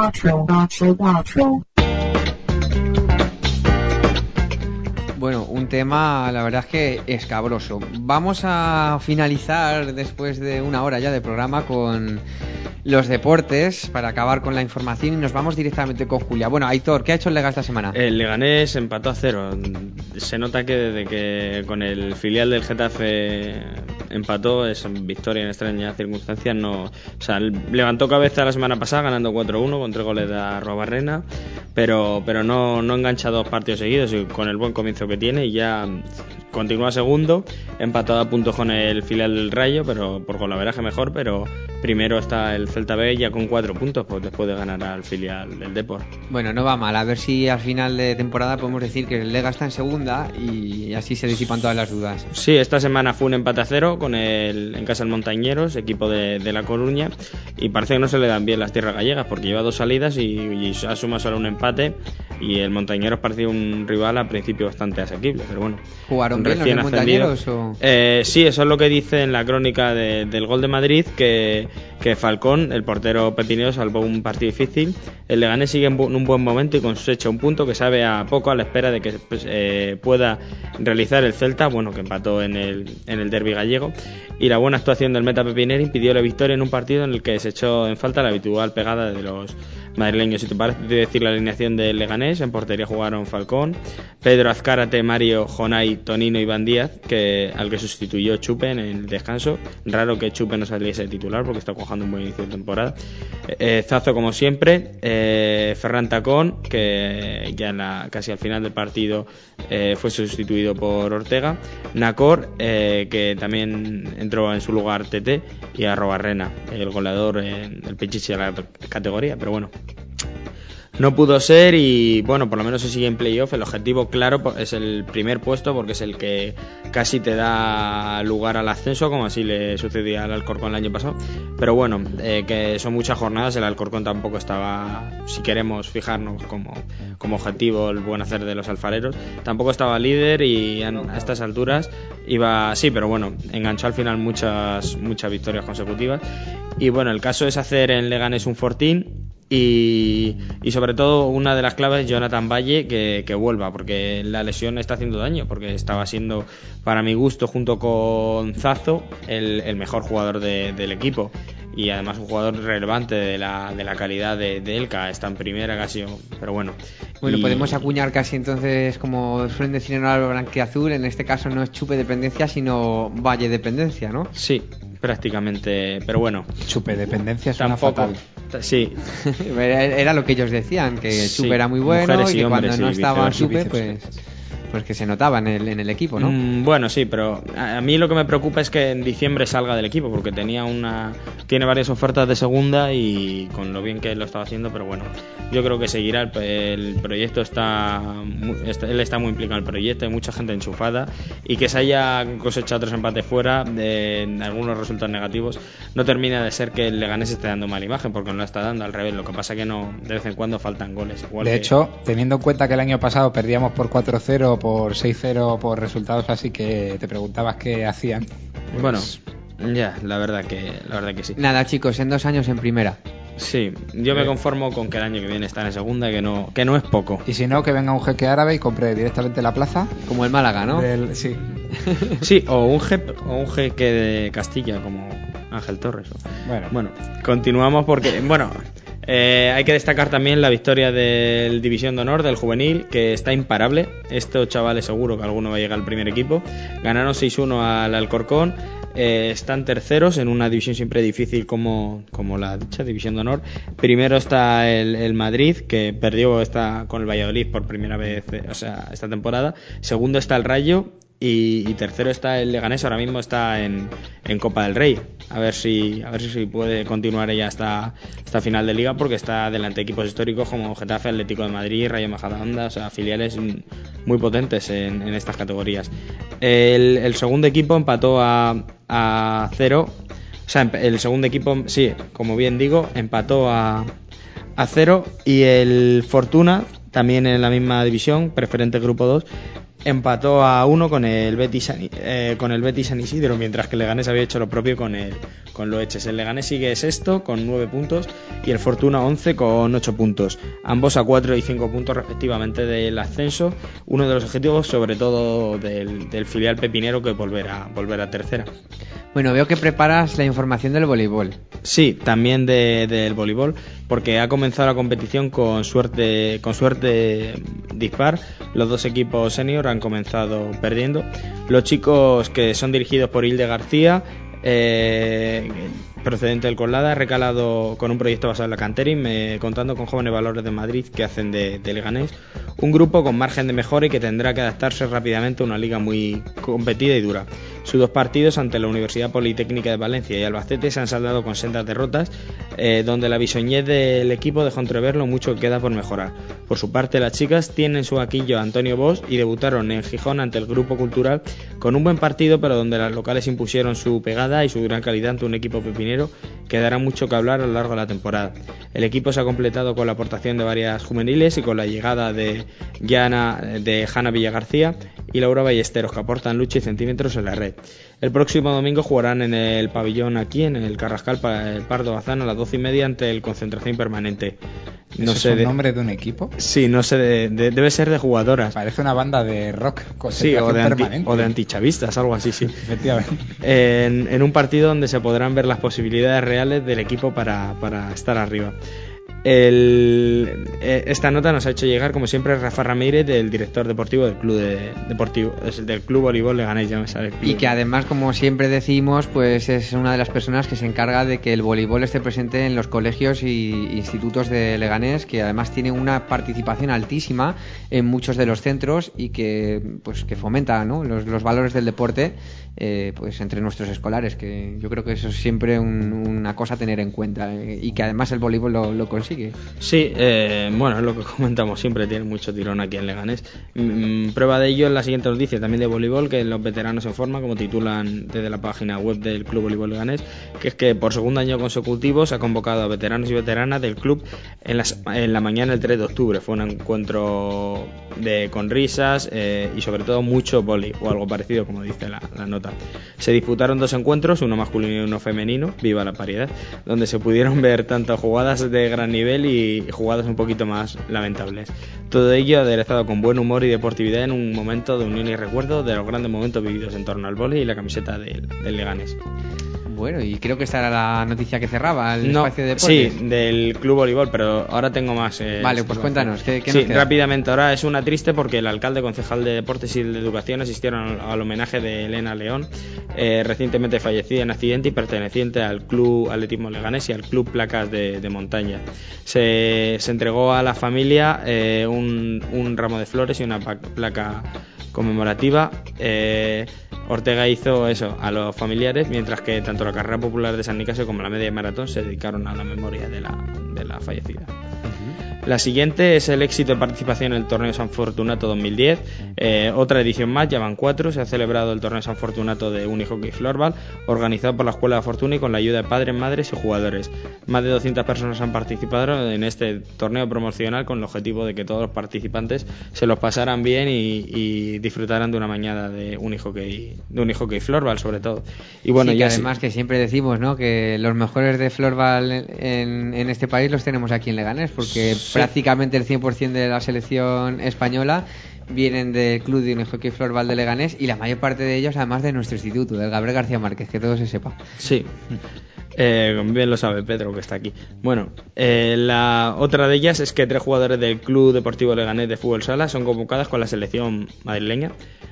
Bueno, un tema, la verdad es que escabroso. Vamos a finalizar después de una hora ya de programa con los deportes para acabar con la información y nos vamos directamente con Julia. Bueno, Aitor, ¿qué ha hecho el Lega esta semana? El Leganés empató a 0. Se nota que desde que con el filial del Getafe empató, es victoria en extrañas circunstancias. No, o sea, levantó cabeza la semana pasada ganando 4-1 con 3 goles de Arrobarrena, pero no engancha 2 partidos seguidos y con el buen comienzo que tiene y ya continúa segundo, empatado a puntos con el filial del Rayo, pero por golaveraje mejor, pero primero está el Celta B ya con 4 puntos, pues después de ganar al filial del Depor. Bueno, no va mal, a ver si al final de temporada podemos decir que el Lega está en segunda y así se disipan todas las dudas. Sí, esta semana fue un empate a 0 en casa del Montañeros, equipo de La Coruña, y parece que no se le dan bien las tierras gallegas porque lleva 2 salidas y asuma solo un empate, y el Montañeros parecía un rival al principio bastante asequible, pero bueno. ¿Jugaron bien los Montañeros? Sí, eso es lo que dice en la crónica del gol de Madrid, que Falcón, el portero pepinero, salvó un partido difícil. El Leganés sigue en un buen momento y cosecha un punto que sabe a poco a la espera de que pueda realizar el Celta, bueno, que empató en el derbi gallego, y la buena actuación del meta pepinero impidió la victoria en un partido en el que se echó en falta la habitual pegada de los madrileños. Si te parece decir la alineación del Leganés, en portería jugaron Falcón, Pedro Azcárate, Mario, Jonay, Tonino y Iván Díaz, al que sustituyó Chupe en el descanso. Raro que Chupe no saliese de titular porque está cuajando un buen inicio de temporada. Zazo como siempre, Ferran Tacón, que ya casi al final del partido fue sustituido por Ortega, Nacor, que también entró en su lugar Tete, y Arrobarrena, el goleador, el pichichi de la categoría, pero bueno, no pudo ser y bueno, por lo menos se sigue en playoff. El objetivo claro es el primer puesto porque es el que casi te da lugar al ascenso, como así le sucedía al Alcorcón el año pasado, pero bueno, que son muchas jornadas. El Alcorcón tampoco estaba, si queremos fijarnos como objetivo el buen hacer de los alfareros, tampoco estaba líder y a estas alturas iba, sí, pero bueno, enganchó al final muchas victorias consecutivas. Y bueno, el caso es hacer en Leganés un fortín y sobre todo una de las claves, Jonathan Valle, que vuelva, porque la lesión está haciendo daño, porque estaba siendo, para mi gusto, junto con Zazo, el mejor jugador del equipo, y además un jugador relevante de la calidad de Elka. Está en primera casi, pero bueno. Bueno, podemos acuñar casi entonces, como suelen decir en el blanquiazul, en este caso no es Chupe dependencia, sino Valle dependencia, ¿no? Sí, prácticamente, pero bueno. Chupe dependencia suena fatal. Sí. Era lo que ellos decían, que sí, Chupe era muy bueno y que cuando no estaba Chupe, pues que se notaba en el equipo, ¿no? Bueno, sí, pero a mí lo que me preocupa es que en diciembre salga del equipo, porque tiene varias ofertas de segunda y con lo bien que lo estaba haciendo, pero bueno, yo creo que seguirá. El proyecto él está muy implicado en el proyecto, hay mucha gente enchufada, y que se haya cosechado 3 empates fuera de algunos resultados negativos no termina de ser que el Leganés esté dando mala imagen, porque no la está dando, al revés. Lo que pasa que de vez en cuando faltan goles. Igual hecho, teniendo en cuenta que el año pasado perdíamos por 4-0, por 6-0, por resultados así, que te preguntabas qué hacían. Pues... Bueno, ya, la verdad que sí. Nada, chicos, en 2 años en primera. Sí, yo me conformo con que el año que viene están en segunda, que no es poco. Y si no, que venga un jeque árabe y compre directamente la plaza. Como el Málaga, ¿no? Sí. Sí, o un jeque de Castilla, como Ángel Torres. Bueno, continuamos porque, bueno... hay que destacar también la victoria del División de Honor, del juvenil, que está imparable. Estos chavales seguro que alguno va a llegar al primer equipo. Ganaron 6-1 al Alcorcón. Están terceros en una división siempre difícil como la dicha División de Honor. Primero está el Madrid, que perdió con el Valladolid por primera vez, esta temporada. Segundo está el Rayo. Y tercero está el Leganés. Ahora mismo está en Copa del Rey. A ver si puede continuar ella hasta final de liga, porque está delante de equipos históricos como Getafe, Atlético de Madrid, Rayo Majadahonda, filiales muy potentes en estas categorías. El segundo equipo empató a 0. El segundo equipo, sí, como bien digo, empató a 0, y el Fortuna, también en la misma división, preferente grupo 2, empató a 1 con el Betis San Isidro, mientras que el Leganés había hecho lo propio con Loeches. El Leganés sigue sexto con 9 puntos y el Fortuna 11 con 8 puntos, ambos a 4 y 5 puntos respectivamente del ascenso. Uno de los objetivos, sobre todo del filial pepinero, que volver a tercera. Bueno, veo que preparas la información del voleibol. Sí, también del voleibol, porque ha comenzado la competición con suerte dispar. Los dos equipos senior han comenzado perdiendo. Los chicos, que son dirigidos por Hilde García, procedente del Colada, ha recalado con un proyecto basado en la cantera, contando con jóvenes valores de Madrid que hacen de Leganés un grupo con margen de mejora y que tendrá que adaptarse rápidamente a una liga muy competida y dura. Sus 2 partidos ante la Universidad Politécnica de Valencia y Albacete se han saldado con sendas derrotas, donde la bisoñez del equipo dejó entrever lo mucho que queda por mejorar. Por su parte, las chicas tienen su vaquillo a Antonio Bosch y debutaron en Gijón ante el Grupo Cultural con un buen partido, pero donde las locales impusieron su pegada y su gran calidad ante un equipo pepinero que dará mucho que hablar a lo largo de la temporada. El equipo se ha completado con la aportación de varias juveniles y con la llegada de Hanna Villagarcía y Laura Ballesteros, que aportan lucha y centímetros en la red. El próximo domingo jugarán en el pabellón aquí, en el Carrascal, el Pardo Bazán, a las 12:30 ante el Concentración Permanente. No sé, ¿es el nombre de un equipo? Sí, no sé, debe ser de jugadoras. Parece una banda de rock. Sí, o de antichavistas, algo así, sí. Efectivamente. En un partido donde se podrán ver las posibilidades reales del equipo para estar arriba. Esta nota nos ha hecho llegar, como siempre, Rafa Ramírez, del director deportivo del club del Club Voleibol Leganés, ya me sabe. Y que además, como siempre decimos, pues es una de las personas que se encarga de que el voleibol esté presente en los colegios y institutos de Leganés, que además tiene una participación altísima en muchos de los centros y que fomenta, ¿no?, los valores del deporte, pues entre nuestros escolares, que yo creo que eso es siempre una cosa a tener en cuenta, y que además el voleibol lo consigue. Sí, bueno, es lo que comentamos siempre, tiene mucho tirón aquí en Leganés. Prueba de ello es la siguiente noticia también de voleibol, que los veteranos en forma, como titulan desde la página web del Club Voleibol Leganés, que es que por segundo año consecutivo se ha convocado a veteranos y veteranas del club en la mañana del 3 de octubre. Fue un encuentro con risas y sobre todo mucho vóley, o algo parecido, como dice la nota. Se disputaron 2 encuentros, uno masculino y uno femenino, viva la paridad, donde se pudieron ver tanto jugadas de gran nivel y jugadas un poquito más lamentables. Todo ello aderezado con buen humor y deportividad en un momento de unión y recuerdo de los grandes momentos vividos en torno al vóley y la camiseta del Leganés. Bueno, y creo que esta era la noticia que cerraba el espacio de deportes. Sí, del Club Voleibol, pero ahora tengo más. Vale, pues cuéntanos, ¿qué sí, nos queda? Rápidamente, ahora es una triste porque el alcalde, concejal de Deportes y de Educación asistieron al homenaje de Elena León, recientemente fallecida en accidente y perteneciente al Club Atletismo Leganés y al Club Placas de Montaña. Se entregó a la familia un ramo de flores y una placa conmemorativa. Ortega hizo eso a los familiares, mientras que tanto la carrera popular de San Nicasio como la media maratón se dedicaron a la memoria de la fallecida. La siguiente es el éxito de participación en el Torneo San Fortunato 2010, otra edición más, ya van 4. Se ha celebrado el Torneo San Fortunato de Unihockey Florbal, organizado por la Escuela de Fortuna y con la ayuda de padres, madres y jugadores. Más de 200 personas han participado en este torneo promocional con el objetivo de que todos los participantes se los pasaran bien y disfrutaran de una mañana de Unihockey Florbal, sobre todo. Y bueno, sí, ya además que siempre decimos, ¿no?, que los mejores de Florbal en este país los tenemos aquí en Leganés, porque prácticamente el 100% de la selección española vienen del Club de Unihockey Florbal de Leganés, y la mayor parte de ellos además de nuestro instituto, del Gabriel García Márquez, que todo se sepa. Sí. Bien lo sabe Pedro, que está aquí. Bueno, la otra de ellas es que 3 jugadores del Club Deportivo Leganés de Fútbol Sala son convocadas con la selección madrileña.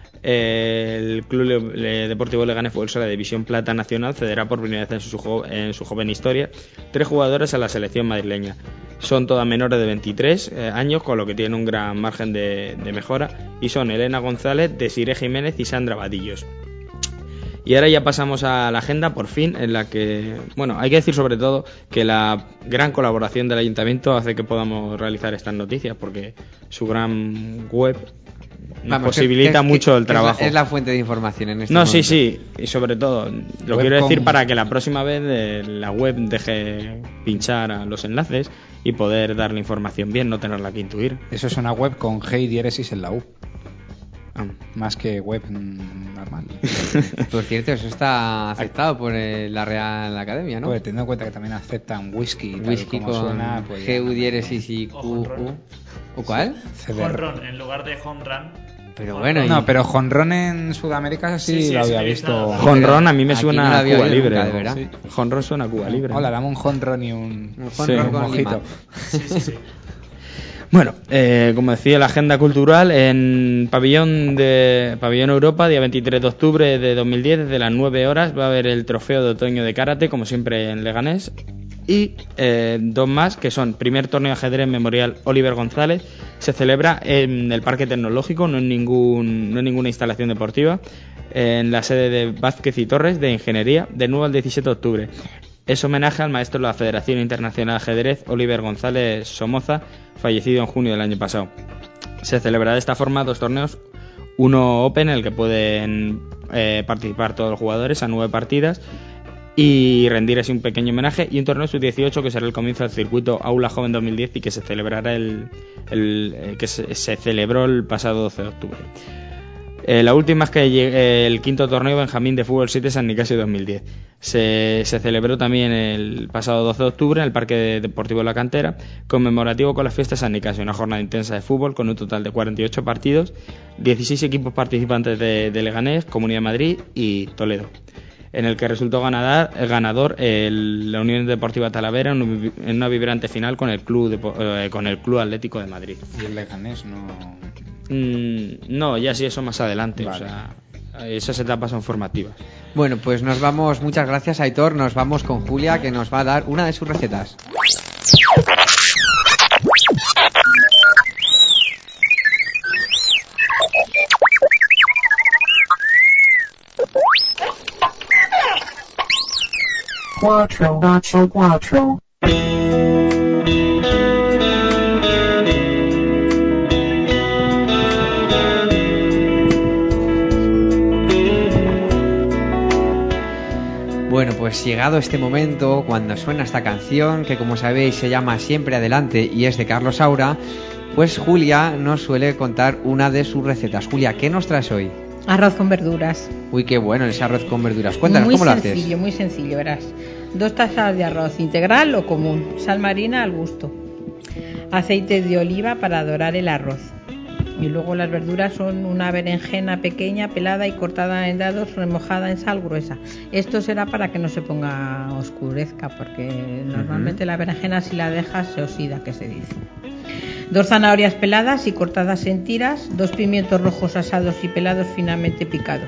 El Club Deportivo Leganés Fútbol Sala de División Plata Nacional cederá por primera vez en su joven historia 3 jugadores a la selección madrileña. Son todas menores de 23 años, con lo que tienen un gran margen de mejora, y son Elena González, Desiree Jiménez y Sandra Vadillos. Y ahora ya pasamos a la agenda, por fin, en la que, bueno, hay que decir sobre todo que la gran colaboración del Ayuntamiento hace que podamos realizar estas noticias, porque su gran web posibilita mucho el trabajo. Es la fuente de información en este momento. Sí, y sobre todo, lo quiero decir para que la próxima vez la web deje pinchar a los enlaces y poder dar la información bien, no tenerla que intuir. Eso es una web con G y diéresis en la U. Más que web normal. Por cierto, eso está aceptado por la Real Academia, ¿no? Pues teniendo en cuenta que también aceptan whisky con suena, pues G, U, diéresis y Q, U. ¿O cuál? Home run, en lugar de home run. Pero bueno... No, pero jonrón en Sudamérica sí lo había visto. Jonrón a mí me suena a Cuba Libre. Nunca, de verdad. Sí. Jonrón suena a Cuba Libre. Hola, dame un jonrón y un mojito. Sí. Bueno, como decía, la agenda cultural en Pabellón Europa, día 23 de octubre de 2010, desde las 9 horas, va a haber el trofeo de otoño de karate, como siempre en Leganés, y dos más, que son primer torneo de ajedrez memorial Oliver González, se celebra en el Parque Tecnológico, no en ninguna instalación deportiva, en la sede de Vázquez y Torres de Ingeniería, del 9 al 17 de octubre. Es homenaje al maestro de la Federación Internacional de Ajedrez, Oliver González Somoza, fallecido en junio del año pasado. Se celebrará de esta forma dos torneos, uno Open, en el que pueden participar todos los jugadores a 9 partidas y rendir así un pequeño homenaje, y un torneo sub-18 que será el comienzo del circuito Aula Joven 2010 y que se celebrará se celebró el pasado 12 de octubre. La última es que el quinto torneo Benjamín de Fútbol 7 San Nicasio 2010 se celebró también el pasado 12 de octubre en el Parque Deportivo de la Cantera, conmemorativo con las fiestas San Nicasio, una jornada intensa de fútbol con un total de 48 partidos, 16 equipos participantes de Leganés, Comunidad de Madrid y Toledo, en el que resultó ganador la Unión Deportiva Talavera en una vibrante final con el Club Atlético de Madrid. ¿Y el Leganés no...? No, ya sí, eso más adelante. Vale. O sea, esas etapas son formativas. Bueno, pues nos vamos, muchas gracias Aitor, nos vamos con Julia, que nos va a dar una de sus recetas. Cuatro, ocho, cuatro. Bueno, pues llegado este momento, cuando suena esta canción, que como sabéis se llama Siempre Adelante y es de Carlos Saura, pues Julia nos suele contar una de sus recetas. Julia, ¿qué nos traes hoy? Arroz con verduras. Uy, qué bueno ese arroz con verduras. Cuéntanos, ¿cómo lo haces? Muy sencillo, verás. 2 tazas de arroz integral o común, sal marina al gusto, aceite de oliva para dorar el arroz. Y luego las verduras son una berenjena pequeña, pelada y cortada en dados, remojada en sal gruesa. Esto será para que no se ponga oscurezca, porque normalmente la berenjena, si la dejas, se oxida, que se dice. 2 zanahorias peladas y cortadas en tiras, 2 pimientos rojos asados y pelados finamente picados,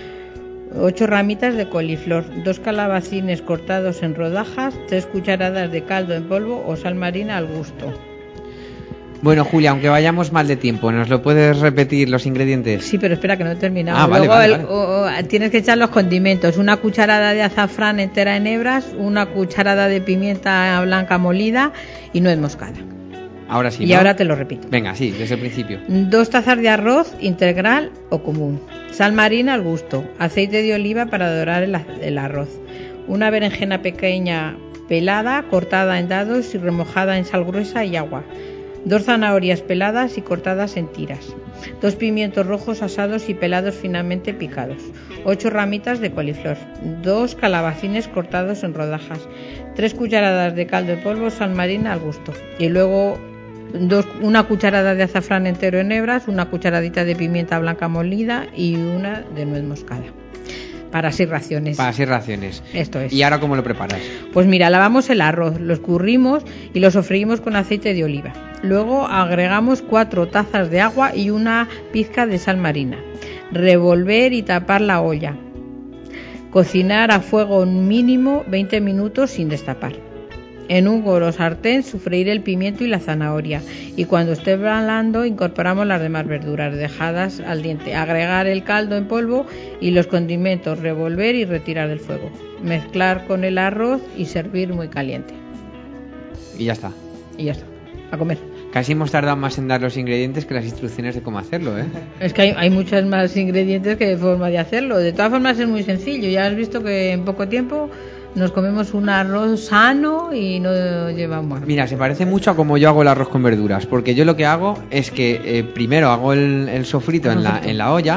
8 ramitas de coliflor, 2 calabacines cortados en rodajas, 3 cucharadas de caldo en polvo o sal marina al gusto. Bueno, Julia, aunque vayamos mal de tiempo, ¿nos lo puedes repetir los ingredientes? Sí, pero espera que no he terminado. Vale, Luego tienes que echar los condimentos. 1 cucharada de azafrán entera en hebras, 1 cucharada de pimienta blanca molida y nuez moscada. Ahora sí, y ¿no? ahora te lo repito. Venga, sí, desde el principio. 2 tazas de arroz integral o común, sal marina al gusto, aceite de oliva para dorar el arroz, una berenjena pequeña pelada, cortada en dados y remojada en sal gruesa y agua, 2 zanahorias peladas y cortadas en tiras, 2 pimientos rojos asados y pelados finamente picados, 8 ramitas de coliflor, 2 calabacines cortados en rodajas, 3 cucharadas de caldo de polvo, sal marina al gusto, y luego 1 cucharada de azafrán entero en hebras, 1 cucharadita de pimienta blanca molida y 1 de nuez moscada. Para 6 raciones. Para 6 raciones. Esto es. ¿Y ahora cómo lo preparas? Pues mira, lavamos el arroz, lo escurrimos y lo sofreímos con aceite de oliva. Luego agregamos 4 tazas de agua y 1 pizca de sal marina. Revolver y tapar la olla. Cocinar a fuego mínimo 20 minutos sin destapar. En un gorro sartén sofreír el pimiento y la zanahoria y cuando esté blandando incorporamos las demás verduras dejadas al diente. Agregar el caldo en polvo y los condimentos, revolver y retirar del fuego. Mezclar con el arroz y servir muy caliente. Y ya está. Y ya está. A comer. Casi hemos tardado más en dar los ingredientes que las instrucciones de cómo hacerlo, ¿eh? Es que hay muchos más ingredientes que forma de hacerlo. De todas formas es muy sencillo. Ya has visto que en poco tiempo nos comemos un arroz sano y no lleva más. Mira, se parece mucho a como yo hago el arroz con verduras, porque yo lo que hago es que primero hago el sofrito en la olla,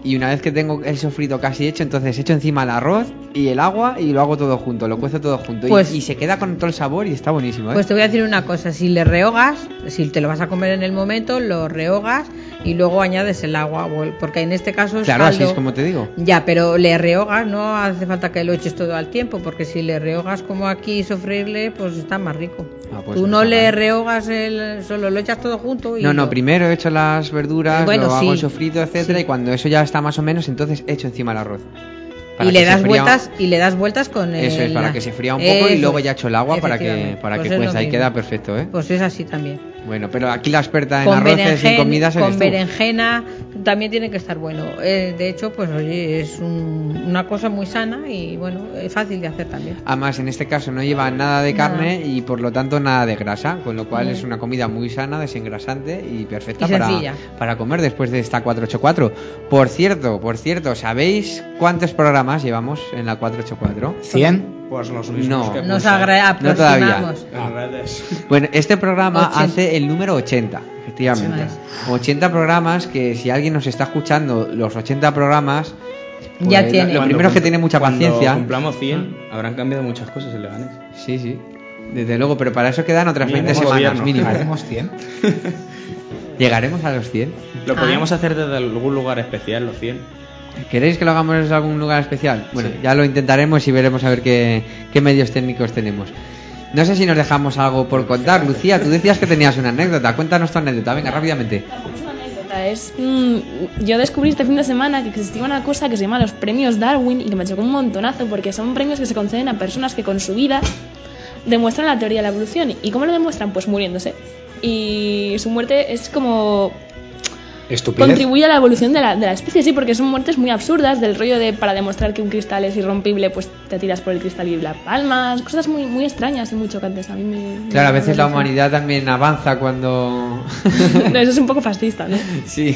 y una vez que tengo el sofrito casi hecho, entonces echo encima el arroz y el agua y lo hago todo junto, lo cuezo todo junto y se queda con todo el sabor y está buenísimo, ¿eh? Pues te voy a decir una cosa, si le rehogas, si te lo vas a comer en el momento, lo rehogas y luego añades el agua, porque en este caso es claro, caldo. así es como te digo. Ya, pero le rehogas, no hace falta que lo eches todo al tiempo, porque si le rehogas como aquí sofreírle, pues está más rico. Pues tú no le rehogas, solo lo echas todo junto y... No, primero he hecho las verduras, bueno, lo hago en sofrito, etcétera, y cuando eso ya está más o menos, entonces echo encima el arroz. Y le das vueltas con el... Eso es, para que se fría un poco y luego ya echo el agua para que cueza y queda perfecto, ¿eh? Pues es así también. Bueno, pero aquí la experta en arroces y comidas eres con tú. Berenjena también tiene que estar bueno. De hecho, pues oye, es una cosa muy sana y bueno, es fácil de hacer también. Además, en este caso no lleva nada de carne y por lo tanto nada de grasa, con lo cual es una comida muy sana, desengrasante y perfecta para comer después de esta 484. Por cierto, ¿sabéis cuántos programas llevamos en la 484? ¿100? Pues los mismos no, que nos aproximamos. No todavía. Bueno, este programa 80. hace el número 80, efectivamente. 80 programas que si alguien nos está escuchando los 80 programas, pues ya tiene. Lo primero es que tiene mucha paciencia. Cuando cumplamos 100, habrán cambiado muchas cosas en Leganés. Sí, desde luego, pero para eso quedan otras 20 semanas mínimo. ¿Haremos 100? ¿Llegaremos a los 100? Lo podríamos hacer desde algún lugar especial, los 100. ¿Queréis que lo hagamos en algún lugar especial? Bueno, sí. Ya lo intentaremos y veremos a ver qué medios técnicos tenemos. No sé si nos dejamos algo por contar. Lucía, tú decías que tenías una anécdota. Cuéntanos tu anécdota, venga, rápidamente. Una anécdota yo descubrí este fin de semana que existía una cosa que se llama los premios Darwin y que me chocó un montonazo porque son premios que se conceden a personas que con su vida demuestran la teoría de la evolución. ¿Y cómo lo demuestran? Pues muriéndose. Y su muerte es como... ¿Estupidez? Contribuye a la evolución de la especie, sí, porque son muertes muy absurdas, del rollo de para demostrar que un cristal es irrompible, pues te tiras por el cristal y la palmas, cosas muy, muy extrañas y muy chocantes. A mí claro, a veces la humanidad también avanza cuando... No, eso es un poco fascista, ¿no? Sí.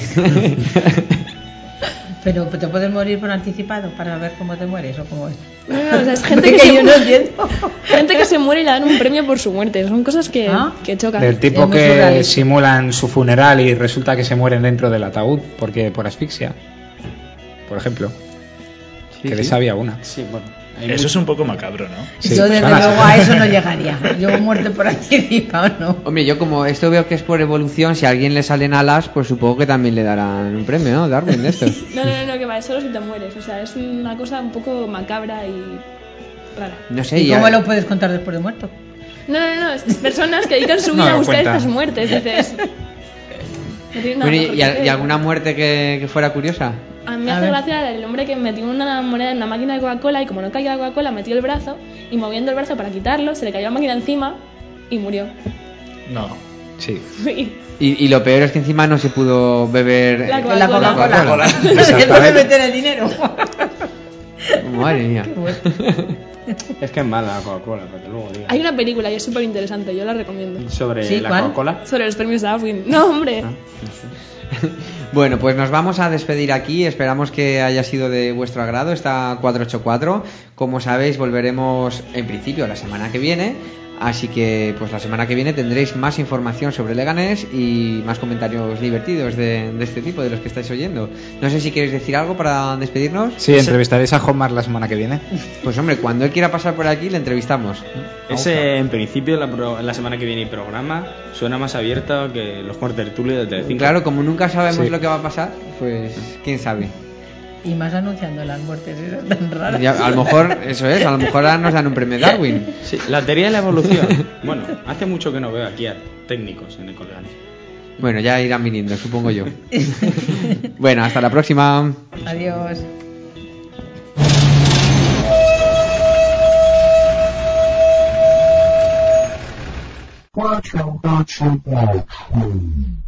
Pero te puedes morir por anticipado para ver cómo te mueres o cómo es. No, o sea, es gente que yo no entiendo. Gente que se muere y le dan un premio por su muerte. Son cosas que chocan. Del tipo que simulan su funeral y resulta que se mueren dentro del ataúd porque por asfixia, por ejemplo. Sí, que les había una. Sí, bueno. Eso es un poco macabro, ¿no? Sí, yo desde luego a eso no llegaría. Yo muerte por anticipado, ¿no? Hombre, yo como esto veo que es por evolución, si a alguien le salen alas, pues supongo que también le darán un premio, ¿no? Darwin de estos. No, que va, es solo si te mueres. O sea, es una cosa un poco macabra y rara. No sé. ¿Y cómo lo puedes contar después de muerto? No, es personas que dedican su vida a buscar estas muertes. Dices... Bueno, ¿y alguna muerte que fuera curiosa? A mí me hace gracia el hombre que metió una moneda en una máquina de Coca-Cola y como no caía la Coca-Cola metió el brazo y moviendo el brazo para quitarlo se le cayó la máquina encima y murió. No. Sí. Y lo peor es que encima no se pudo beber la Coca-Cola. No se puede meter el dinero. Madre mía. Es que es mala la Coca-Cola, para que luego digas. Hay una película y es súper interesante, yo la recomiendo. ¿Sobre la Coca-Cola? Sobre los premios Darwin. No, hombre. Bueno, pues nos vamos a despedir aquí. Esperamos que haya sido de vuestro agrado esta 484. Como sabéis, volveremos en principio la semana que viene. Así que pues la semana que viene tendréis más información sobre Leganés y más comentarios divertidos de este tipo, de los que estáis oyendo. No sé si queréis decir algo para despedirnos. Sí, entrevistaréis a Jomar la semana que viene. Pues hombre, cuando él quiera pasar por aquí le entrevistamos. En principio la semana que viene el programa suena más abierto que los contertulios de Telecinco. Claro, como nunca sabemos lo que va a pasar, pues quién sabe. Y más anunciando las muertes esas tan raras. Ya, a lo mejor, eso es, a lo mejor ahora nos dan un premio Darwin. Sí, la teoría de la evolución. Bueno, hace mucho que no veo aquí a técnicos en Ecoleganés. Bueno, ya irán viniendo, supongo yo. Bueno, hasta la próxima. Adiós. Cuatro.